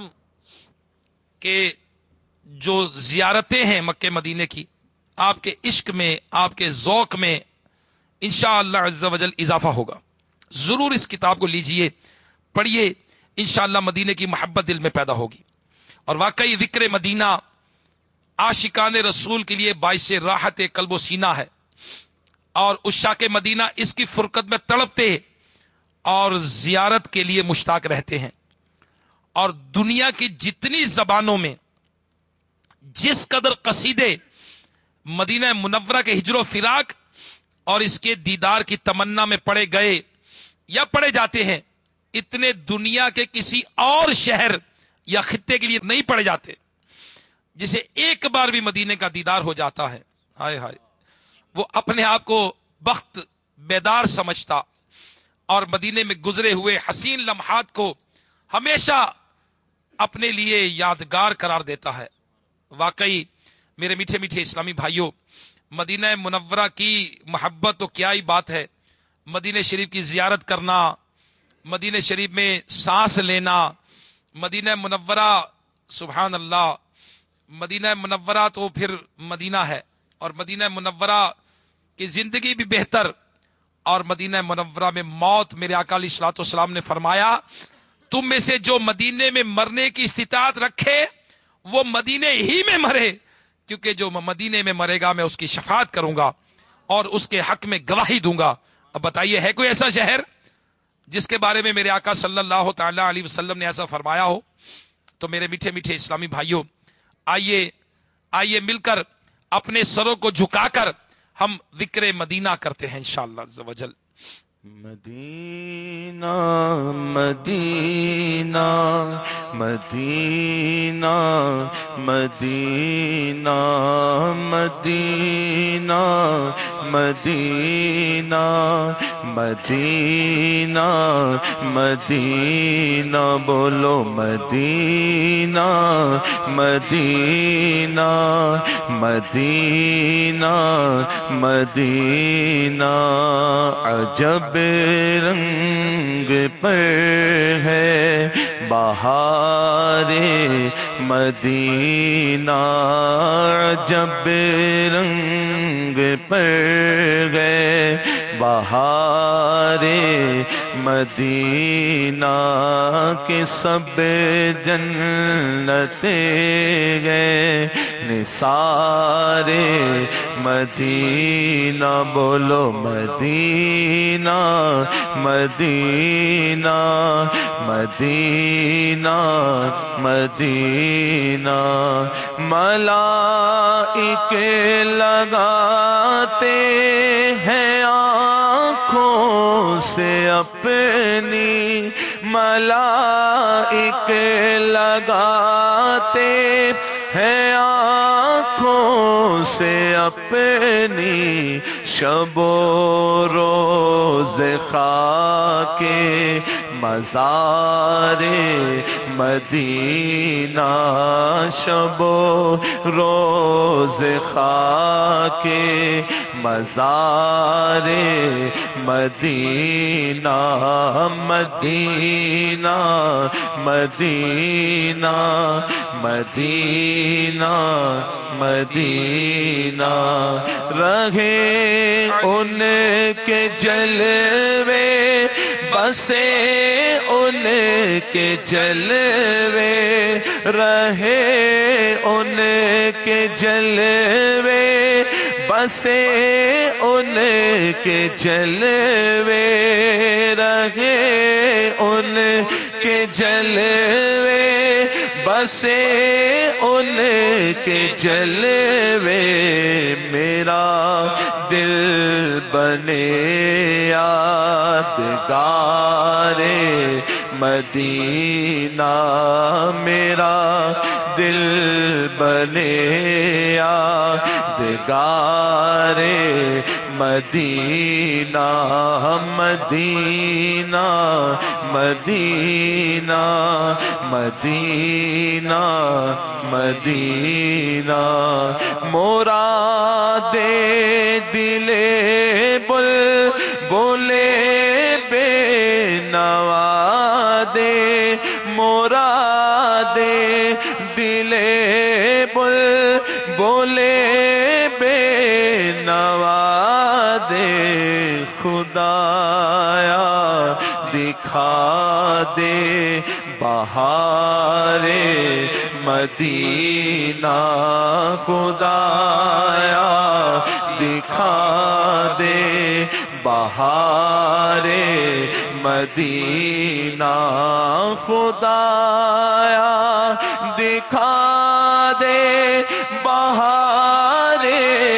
کے جو زیارتیں ہیں مکہ مدینے کی، آپ کے عشق میں، آپ کے ذوق میں انشاءاللہ عز و جل اضافہ ہوگا۔ ضرور اس کتاب کو لیجئے، پڑھیے، انشاءاللہ مدینے کی محبت دل میں پیدا ہوگی۔ اور واقعی ذکر مدینہ عاشقان رسول کے لیے باعث راحت قلب و سینہ ہے، اور عشاق مدینہ اس کی فرقت میں تڑپتے اور زیارت کے لیے مشتاق رہتے ہیں۔ اور دنیا کی جتنی زبانوں میں جس قدر قصیدے مدینہ منورہ کے ہجر و فراق اور اس کے دیدار کی تمنا میں پڑے گئے یا پڑے جاتے ہیں، اتنے دنیا کے کسی اور شہر یا خطے کے لیے نہیں پڑے جاتے۔ جسے ایک بار بھی مدینے کا دیدار ہو جاتا ہے، ہائے ہائے، وہ اپنے آپ کو بخت بیدار سمجھتا اور مدینے میں گزرے ہوئے حسین لمحات کو ہمیشہ اپنے لیے یادگار قرار دیتا ہے۔ واقعی میرے میٹھے میٹھے اسلامی بھائیوں، مدینہ منورہ کی محبت تو کیا ہی بات ہے۔ مدینہ شریف کی زیارت کرنا، مدینہ شریف میں سانس لینا، مدینہ منورہ، سبحان اللہ، مدینہ منورہ تو پھر مدینہ ہے، اور مدینہ منورہ کی زندگی بھی بہتر، اور مدینہ منورہ میں موت، میرے آقا علیہ الصلوۃ والسلام نے فرمایا تم میں سے جو مدینے میں مرنے کی استطاعت رکھے وہ مدینے ہی میں مرے، کیونکہ جو مدینے میں مرے گا میں اس کی شفاعت کروں گا اور اس کے حق میں گواہی دوں گا۔ اب بتائیے ہے کوئی ایسا شہر جس کے بارے میں میرے آقا صلی اللہ تعالی علیہ وسلم نے ایسا فرمایا ہو؟ تو میرے میٹھے میٹھے اسلامی بھائیوں، آئیے مل کر اپنے سروں کو جھکا کر ہم ذکر مدینہ کرتے ہیں انشاءاللہ عز و جل۔ مدینہ مدینہ مدینہ مدینہ مدینہ مدینہ مدینہ مدینہ بولو مدینہ مدینہ مدینہ مدینہ عجب رنگ پر ہے بہار مدینہ عجب رنگ پر ہے بہار مدینہ کے سب جنتیں گئے نثار مدینہ بولو مدینہ مدینہ مدینہ مدینہ ملائکے لگاتے ہیں آنکھوں سے اپنی ملائکے لگاتے ہیں آنکھوں سے اپنی شب و روز خاک مزار مدینہ شب و روز خاک مزار مدینہ مدینہ مدینہ مدینہ مدینہ رہے ان کے جلوے بسے ان کے جلوے رہے ان کے جلوے بسے ان کے جلوے رہے ان کے جلوے بسے ان کے جلوے میرا دل بنے یادگار مدینہ میرا دل بنے یادگار مدینہ مدینہ مدینہ مدینہ مدینہ مراد دل بل بولے بے نوا دے مراد دل بل بولے بے نوا دے خدایا دکھا دے بہار مدینہ خدایا دکھا دے بہار مدینہ خدایا دکھا دے بہار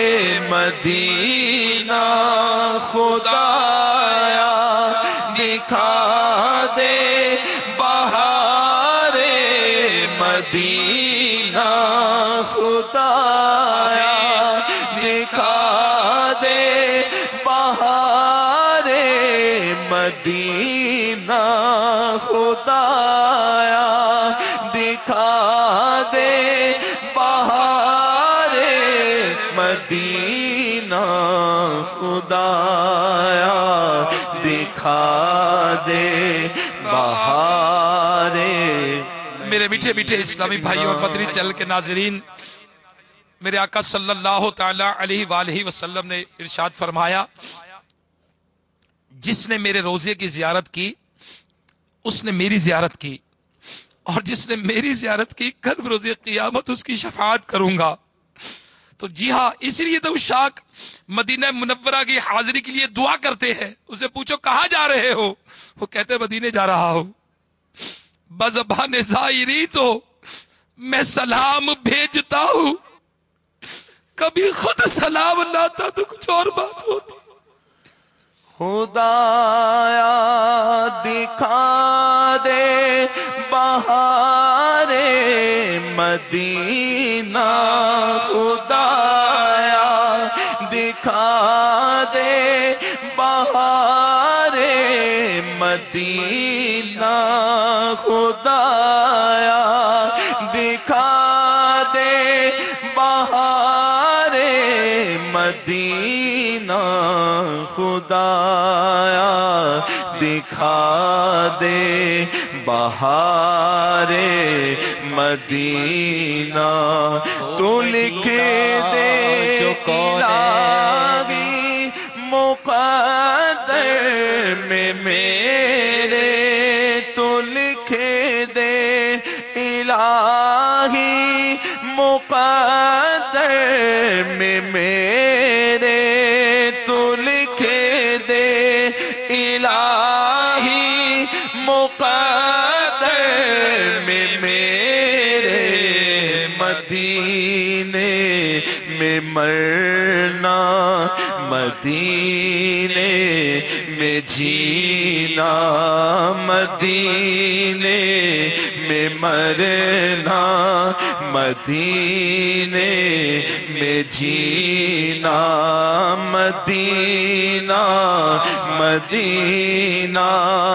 مدینہ خدایا دکھا دے بہار مدینہ خدایا دکھا دے بہار مدینہ خدایا دکھا دے بہار مدینہ خدایا دکھا دے بہار میرے میٹھے میٹھے اسلامی بھائی اور مدنی چینل کے ناظرین میرے آقا صلی اللہ تعالی علیہ وآلہ وسلم نے ارشاد فرمایا جس نے میرے روزے کی زیارت کی اس نے میری زیارت کی اور جس نے میری زیارت کی کل روز قیامت اس کی شفاعت کروں گا. تو جی ہاں اس لیے تو شاک مدینہ منورہ کی حاضری کے لیے دعا کرتے ہیں. اسے پوچھو کہاں جا رہے ہو, وہ کہتے مدینے جا رہا ہوں. بزبان زائری تو میں سلام بھیجتا ہوں, کبھی خود سلام لاتا تو کچھ اور بات ہوتی. خدایا دکھا دے بہار مدینہ، خدایا دکھا دے بہار مدینہ، خدایا دکھا دے بہار مدینہ، خدایا دکھا دے بہار مدینہ، تو لکھ دے الہی مقدر میں میرے، تو لکھ دے الہی مقدر میں میرے، تو لکھ دے الہی مقدر میں میرے، مدینے میں مرنا، مدینے میں جینا، مدینے میں مرنا، مدینے میں جینا، مدینہ مدینہ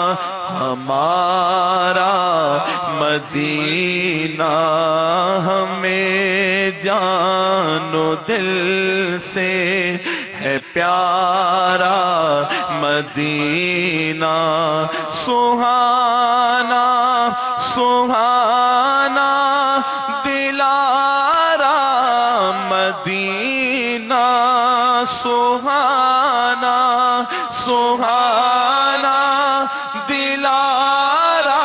ہمارا مدینہ، ہمیں جان و دل سے ہے پیارا مدینہ، سہانا سہانا دلارا مدینہ، سہانا سہانا دلارا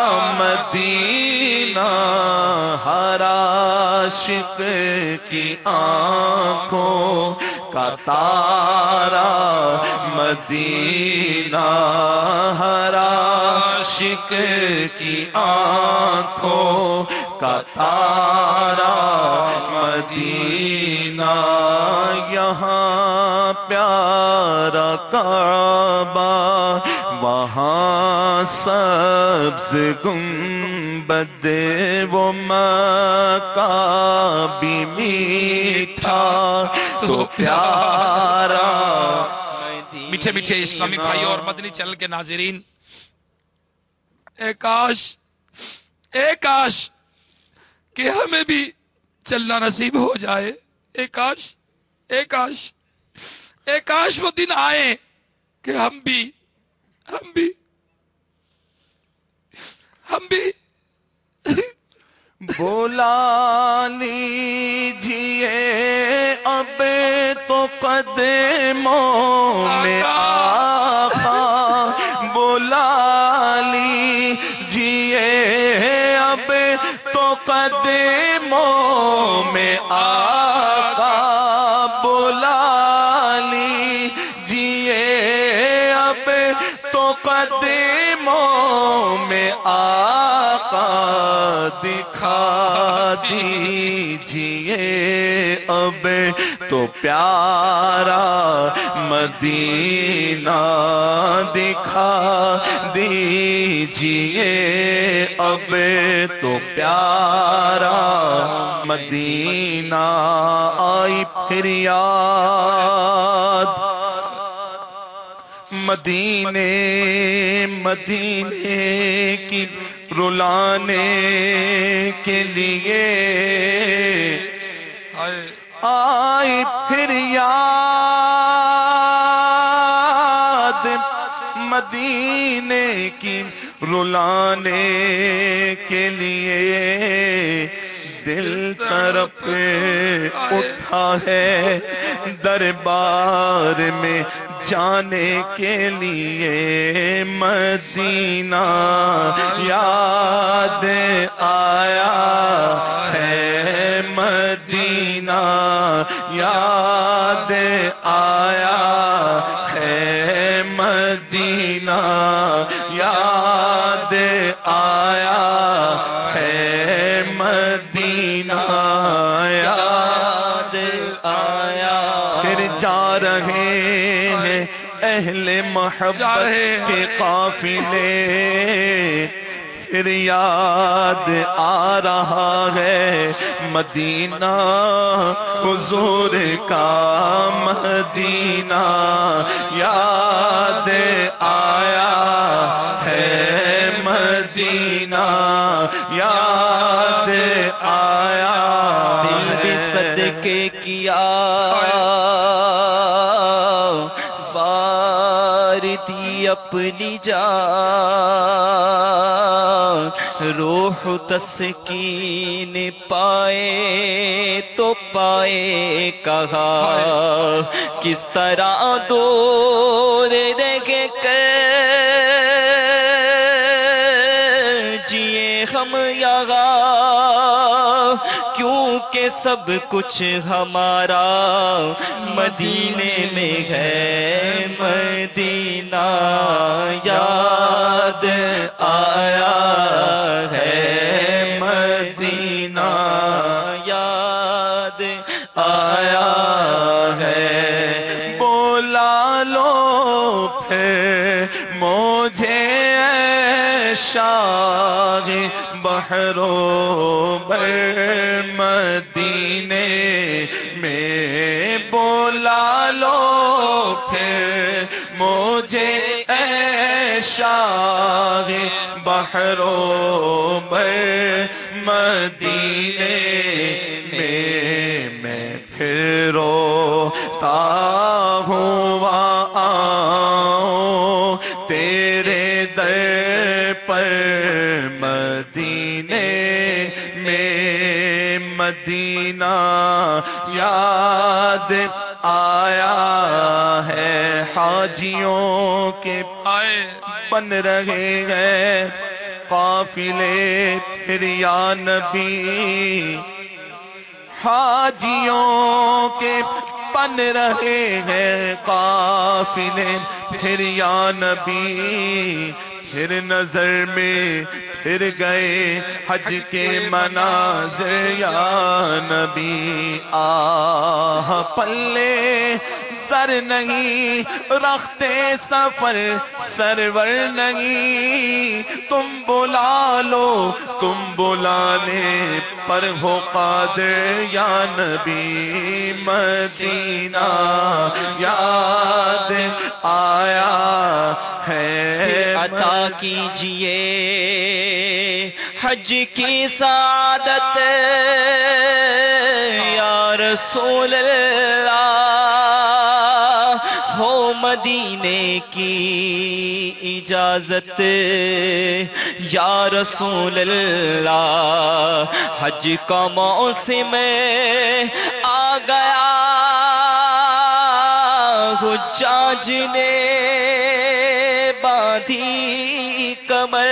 مدینہ، ہر عاشق کی آنکھوں کا تارا مدینہ، ہر عاشق کی آنکھوں کا تارا مدینہ، یہاں پیارا کعبہ، وہاں سبز گنبد، وہ مکہ بھی میٹھا تو پیارا۔ میٹھے میٹھے اسلامی بھائیوں اور مدنی چینل کے ناظرین، اے کاش کہ ہمیں بھی چلنا نصیب ہو جائے، اے کاش وہ دن آئے کہ ہم بھی بولا لیجیے اب تو قدموں میں آقا، بولا لیجیے اب تو قدموں میں آقا، بولا لیجیے اب تو قدموں میں آقا، دکھا دیجیے اب تو پیارا مدینہ، دکھا دیجیے اب تو پیارا مدینہ، آئی پھر یاد مدینے کی رلانے کے لیے، آئی پھر یاد مدینے کی رلانے کے لیے، دل طرف اٹھا ہے دربار میں جانے کے لیے، مدینہ یاد آیا ہے، مدینہ یاد آیا ہے، مدینہ یاد آیا ہے، مدینہ یاد آیا، پھر جا رہے ہیں اہل محبت کے قافلے پھر یاد آ رہا ہے مدینہ حضور کا مدینہ یاد آیا ہے مدینہ یاد آیا دل بھی صدقے کیا وار دی اپنی جان روح تسکین پائے تو پائے کہا کس طرح دور رہ کر جیے ہم یہاں کیونکہ سب کچھ ہمارا مدینے میں ہے مدینہ یاد آیا ہے مدینہ یاد آیا ہے بولا لو پھر مجھے اے شاہ بحرو بر مدینے میں بولا لو پھر مجھے اے شاہ بحرو بر مدینے میں پھر روتا ہوا آؤں تیرے در پر مدینے میں مدینہ یاد آیا ہے حاجیوں کے بن رہے ہیں قافلے پھر یا نبی حاجیوں کے بن رہے ہیں قافلے پھر یا نبی پھر نظر میں پھر گئے حج کے مناظر یا نبی آہ پلے زر نہیں رختے سفر سرور نہیں تم بلا لو تم بلانے پر ہو قادر یا نبی مدینہ یاد آیا ہے عطا کیجئے حج کی سعادت یا رسول اللہ ہو مدینے کی اجازت یا رسول اللہ حج کا موسم آ گیا حجاج نے باندھی کمر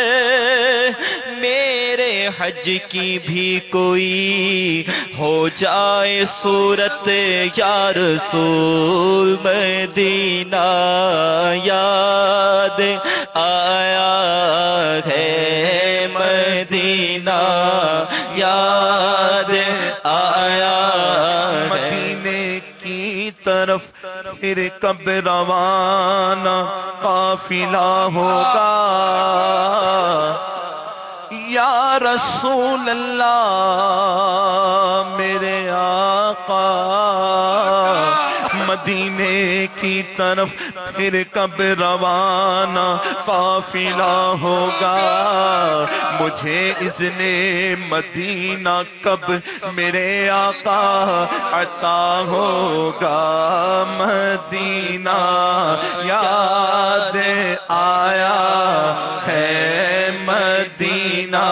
میرے حج کی بھی کوئی ہو جائے صورت یا رسول مدینہ یاد آیا ہے مدینہ یاد آیا مدینے کی طرف پھر کب روانہ قافلہ ہوگا یا رسول اللہ میرے آقا مدینے کی طرف پھر کب روانہ قافلہ ہوگا مجھے اذن مدینہ کب میرے آقا عطا ہوگا مدینہ یاد آیا ہے مدینہ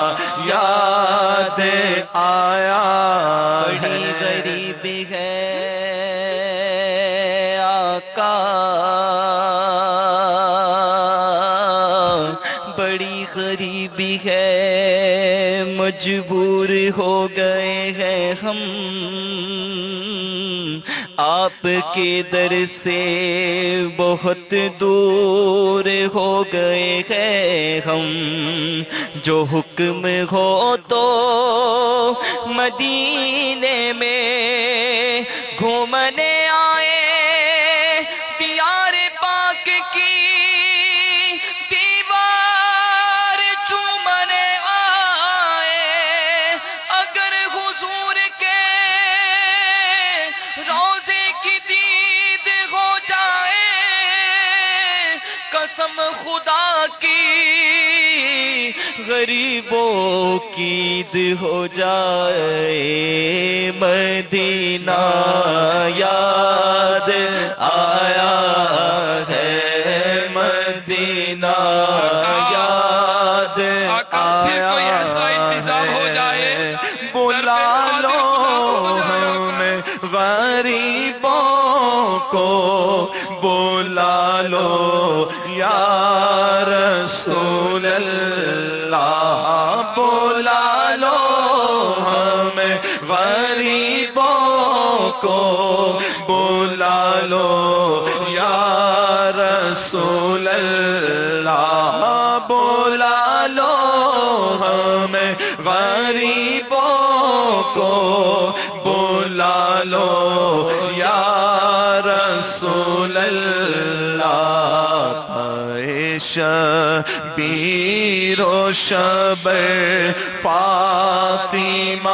یاد آیا بڑی غریب ہے آقا بڑی غریبی ہے مجبور ہو گئے ہیں ہم آپ کے در سے بہت دور ہو گئے ہیں ہم جو حکم ہو تو مدینے میں گھومنے آئے دیار کی غریبوں کی عید ہو جائے مدینہ یاد آیا ہے مدینہ یاد پھر کوئی ایسا انتظام ہو جائے بلا لو ہمیں غریبوں کو بلا لو یا رسول اللہ بلا لو ہمیں غریبوں کو بلا لو یا رسول اللہ بلا لو ہمیں غریبوں کو بلا لو یا رسول اللہ شبیر و شبر فاطمہ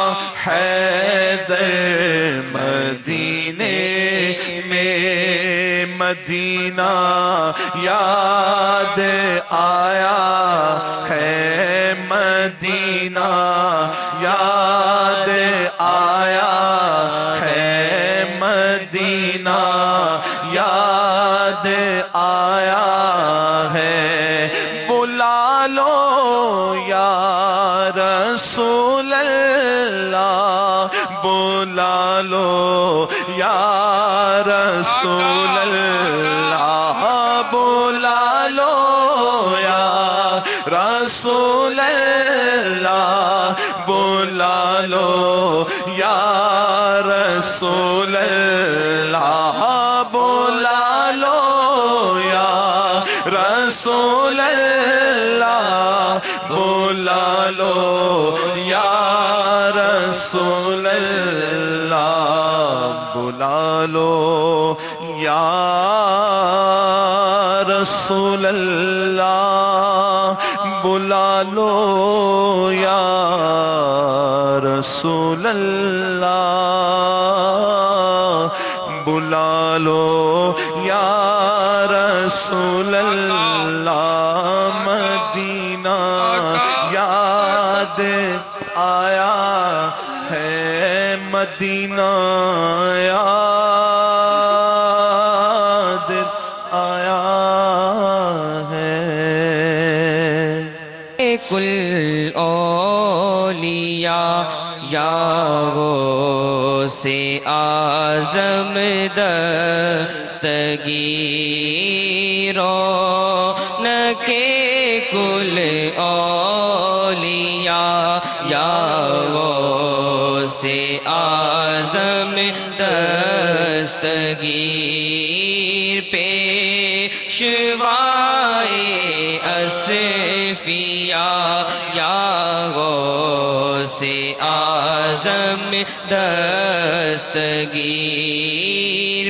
حیدر مدینے میں مدینہ یاد آیا ہے مدینہ یاد آیا ہے مدینہ یاد آیا ہے بلا لو یا رسول اللہ بلا لو یا رسول اللہ بلا لو یا رسول اللہ بلا لو یا رسول اللہ بلا لو یا رسول اللہ بلا لو یا رسول اللہ بلا لو یا رسول اللہ بلا لو یا رسول اللہ بلا لو یا رسول اللہ مدینہ یاد آیا ہے مدینہ یاد آیا ہے کل اولیاء یا غوث اعظم دستگیر رونق کل اولیاء یا غوث اعظم دستگیر پیشوائے اصفیاء یا غوث اعظم دستگیر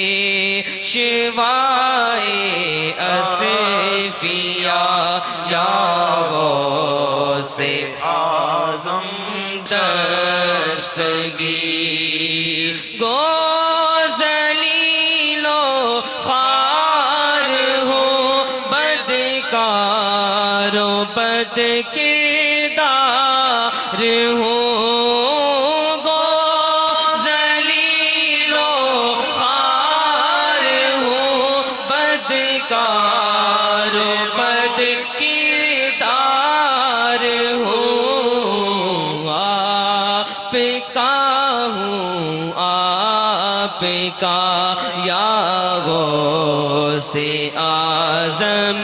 پیشوائے اصفیاء یا غوث اعظم دستگیر گو ذلیل و خوار ہو بدکار و بد کردار ہو گو ذلیل و خوار ہو بدکار و بد کردار ہو آپ کا ہوں آپ کا یا غوث اعظم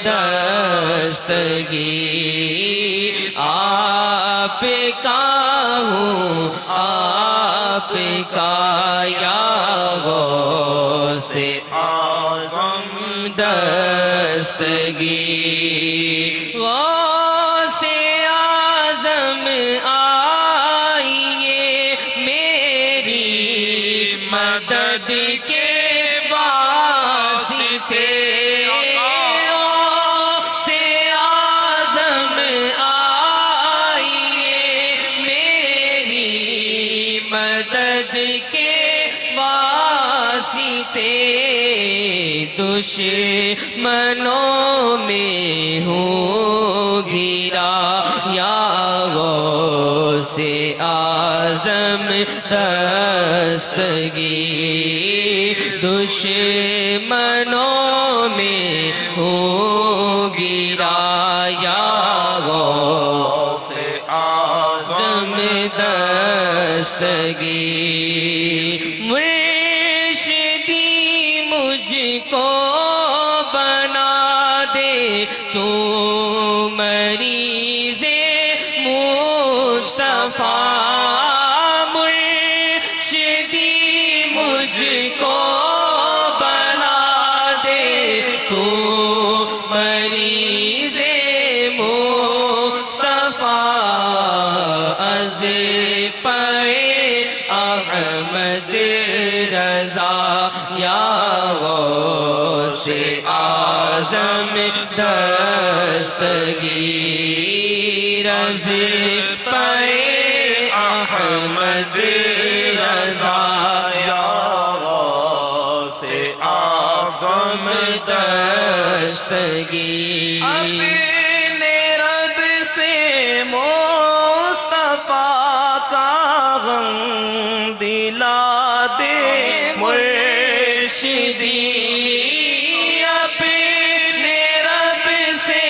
دستگیر آپ کا ہوں آپ کا یا غوث اعظم دستگیر غوث اعظم آئیے میری مدد کے واسطے غوث اعظم آئیے میری مدد کے واسطے واسطے دشمنوں میں ہوں گھرا، یا غوث اعظم دستگیر دشمنوں میں ہوں گرا، یا غوث اعظم دستگیر مرشدی مجھ کو بنا دے تو مریض مصطفیٰ، مرشدی مجھ کو بنا دے تو مریض مصطفیٰ، از پائے احمد رضا، یا غوث اعظم دستگیر، از پائے احمد رضا، یا غوث اعظم دستگیر، اپنے رب سے مصطفیٰ کا غم دلا دے مرشدی، اپنے رب سے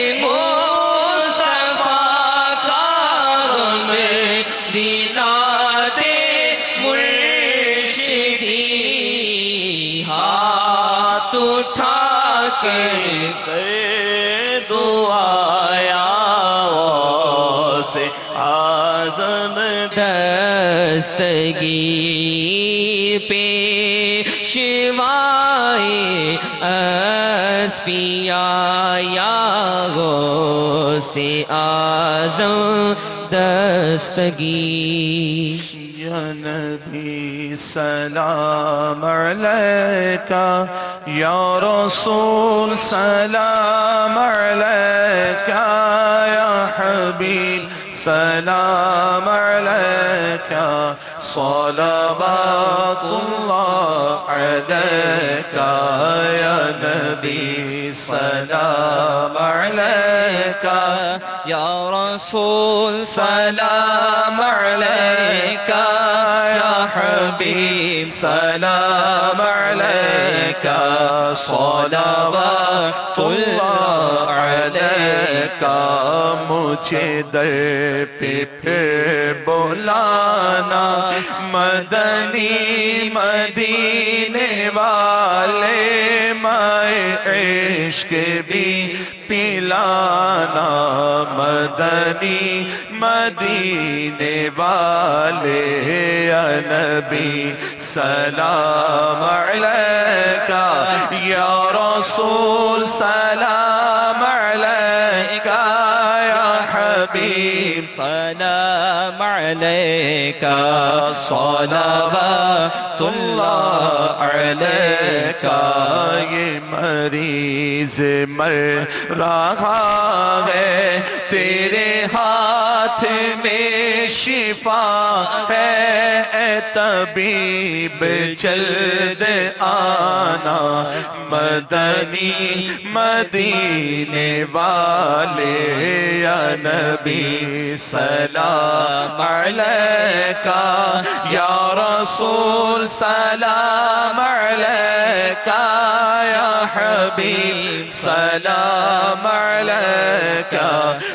مصطفیٰ کا غم دلا دے مرشدی، ہاتھ اٹھا کر دعا یا غوث اعظم دستگیر، پیشوائے اسپیاء، یا غوث اعظم دستگیر، یا نبی سلام علیکہ، یا رسول سلام علیکہ، یا حبیب سلام علیکہ، صلوات اللہ علیکہ، یا نبی سلام علیکہ، یا رسول سلام علیکہ، یا حبیب سلام علیکہ، صلوات اللہ علیکہ، مجھے در پہ پھر بلانا، مدنی مدینے والے، مائے عشق بھی پلانا، مدنی مدینے والے، یا نبی سلام علیکہ، یا رسول سلام علیکہ، یا حبیب سلام علیکہ، صلوات اللہ علیکہ، یہ مریض مر رہا ہے، تیرے ہاتھ میں شفا ہے، اے طبیب جلد آنا، مدنی مدینے والے، یا نبی سلام علیکہ، یا رسول سلام علیکہ، یا حبیب سلام علیکہ،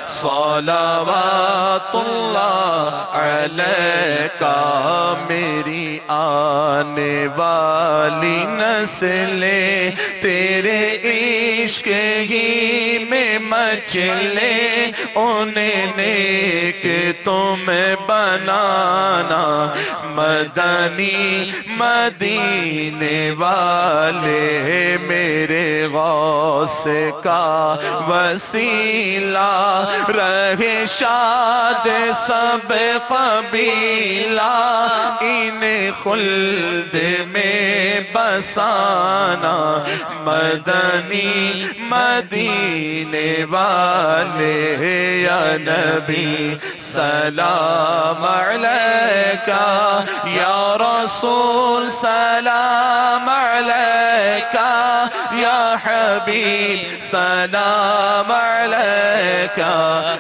صلوات اللہ علیکہ، میری آنے والی نسلیں تیرے عشق ہی میں مچلے، انہیں نیک تم بنانا، مدنی مدینے والے، میرے غوث کا وسیلہ رہے شاد سب قبیلہ، انہیں خلد میں بسانا، مدنی مدینے والے، یا نبی سلام علیکہ، یا رسول سلام علیکہ یا حبیب سلام علیکہ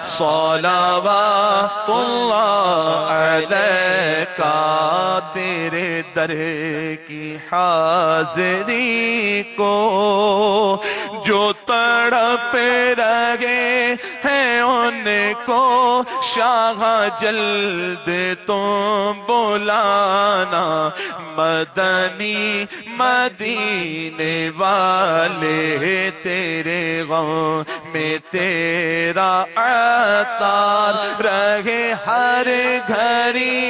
صلوات اللہ علیکہ تیرے در کی حاضری کو جو تڑپ رہے ہیں ان کو شاہ جلد تم بلانا مدنی مدینے والے تیرے غم میں تیرا عطار رہے ہر گھڑی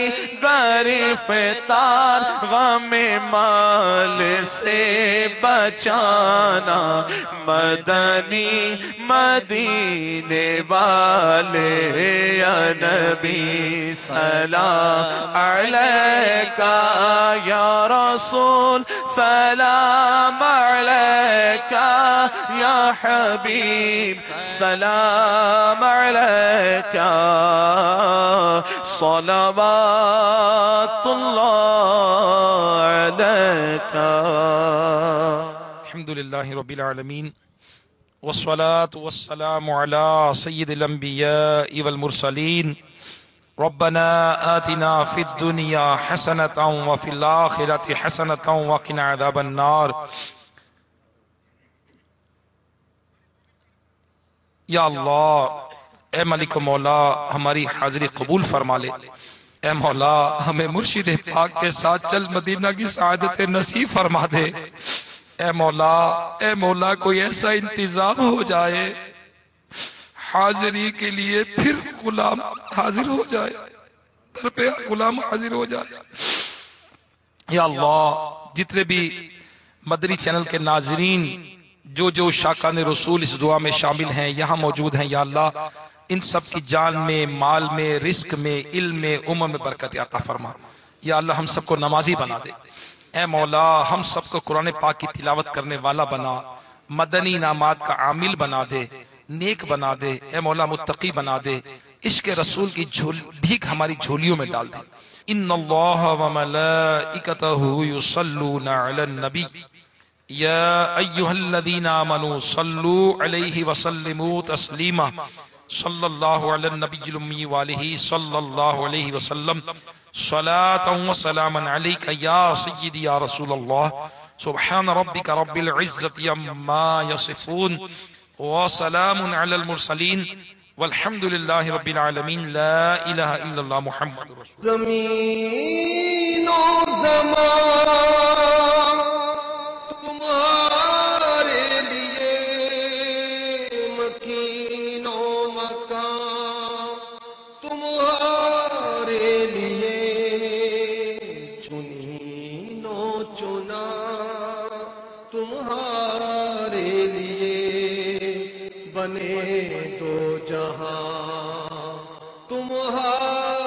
گرفتار غم مال سے بچانا مدنی مدینے والے یا نبی سلام علیکہ یا رسول سلام علیکہ یا حبیب سلام علیکہ صلوات اللہ علیکہ. الحمدللہ رب العالمین والصلاة والسلام على سید الانبیاء والمرسلین. ربنا آتنا فی الدنیا حسنة وفی الآخرة حسنة وقنا عذاب النار. یا اللہ اے ملک و مولا ہماری حاضری قبول فرما لے. اے مولا ہمیں مرشد پاک کے ساتھ چل مدینہ کی سعادت نصیب فرما دے. اے مولا کوئی ایسا انتظام ہو جائے حاضری کے لیے پھر غلام حاضر ہو جائے در پہ غلام حاضر ہو جائے. یا اللہ جتنے بھی مدنی چینل کے ناظرین جو شاکان رسول اس دعا میں شامل ہیں یہاں موجود ہیں یا اللہ ان سب کی جان میں مال میں رزق میں علم میں عمر میں برکت عطا فرما. یا اللہ ہم سب کو نمازی بنا دے. اے مولا ہم سب کو قرآن پاک کی تلاوت کرنے والا بنا مدنی انعامات کا عامل بنا دے نیک بنا دے. اے مولا متقی بنا دے. عشق رسول کی بھیک ہماری جھولیوں میں ڈال دے. ان اللہ وملائکتہ یصلون علی النبی یا ایہا الذین آمنوا صلوا علیہ وسلموا تسلیما صلی اللہ علی النبی الامی وآلہ صلی اللہ علیہ وسلم صلاة وسلاما علیک یا سیدی یا رسول اللہ. سبحان ربک رب العزت عما یصفون وسلام علی المرسلین والحمد للہ رب العالمین. لا الہ الا اللہ محمد رسول. زمین و زمان تمہارے لیے مکین و مکان تمہارے لیے چنین و چنا تمہارے لیے بنے دو جہاں تمہارے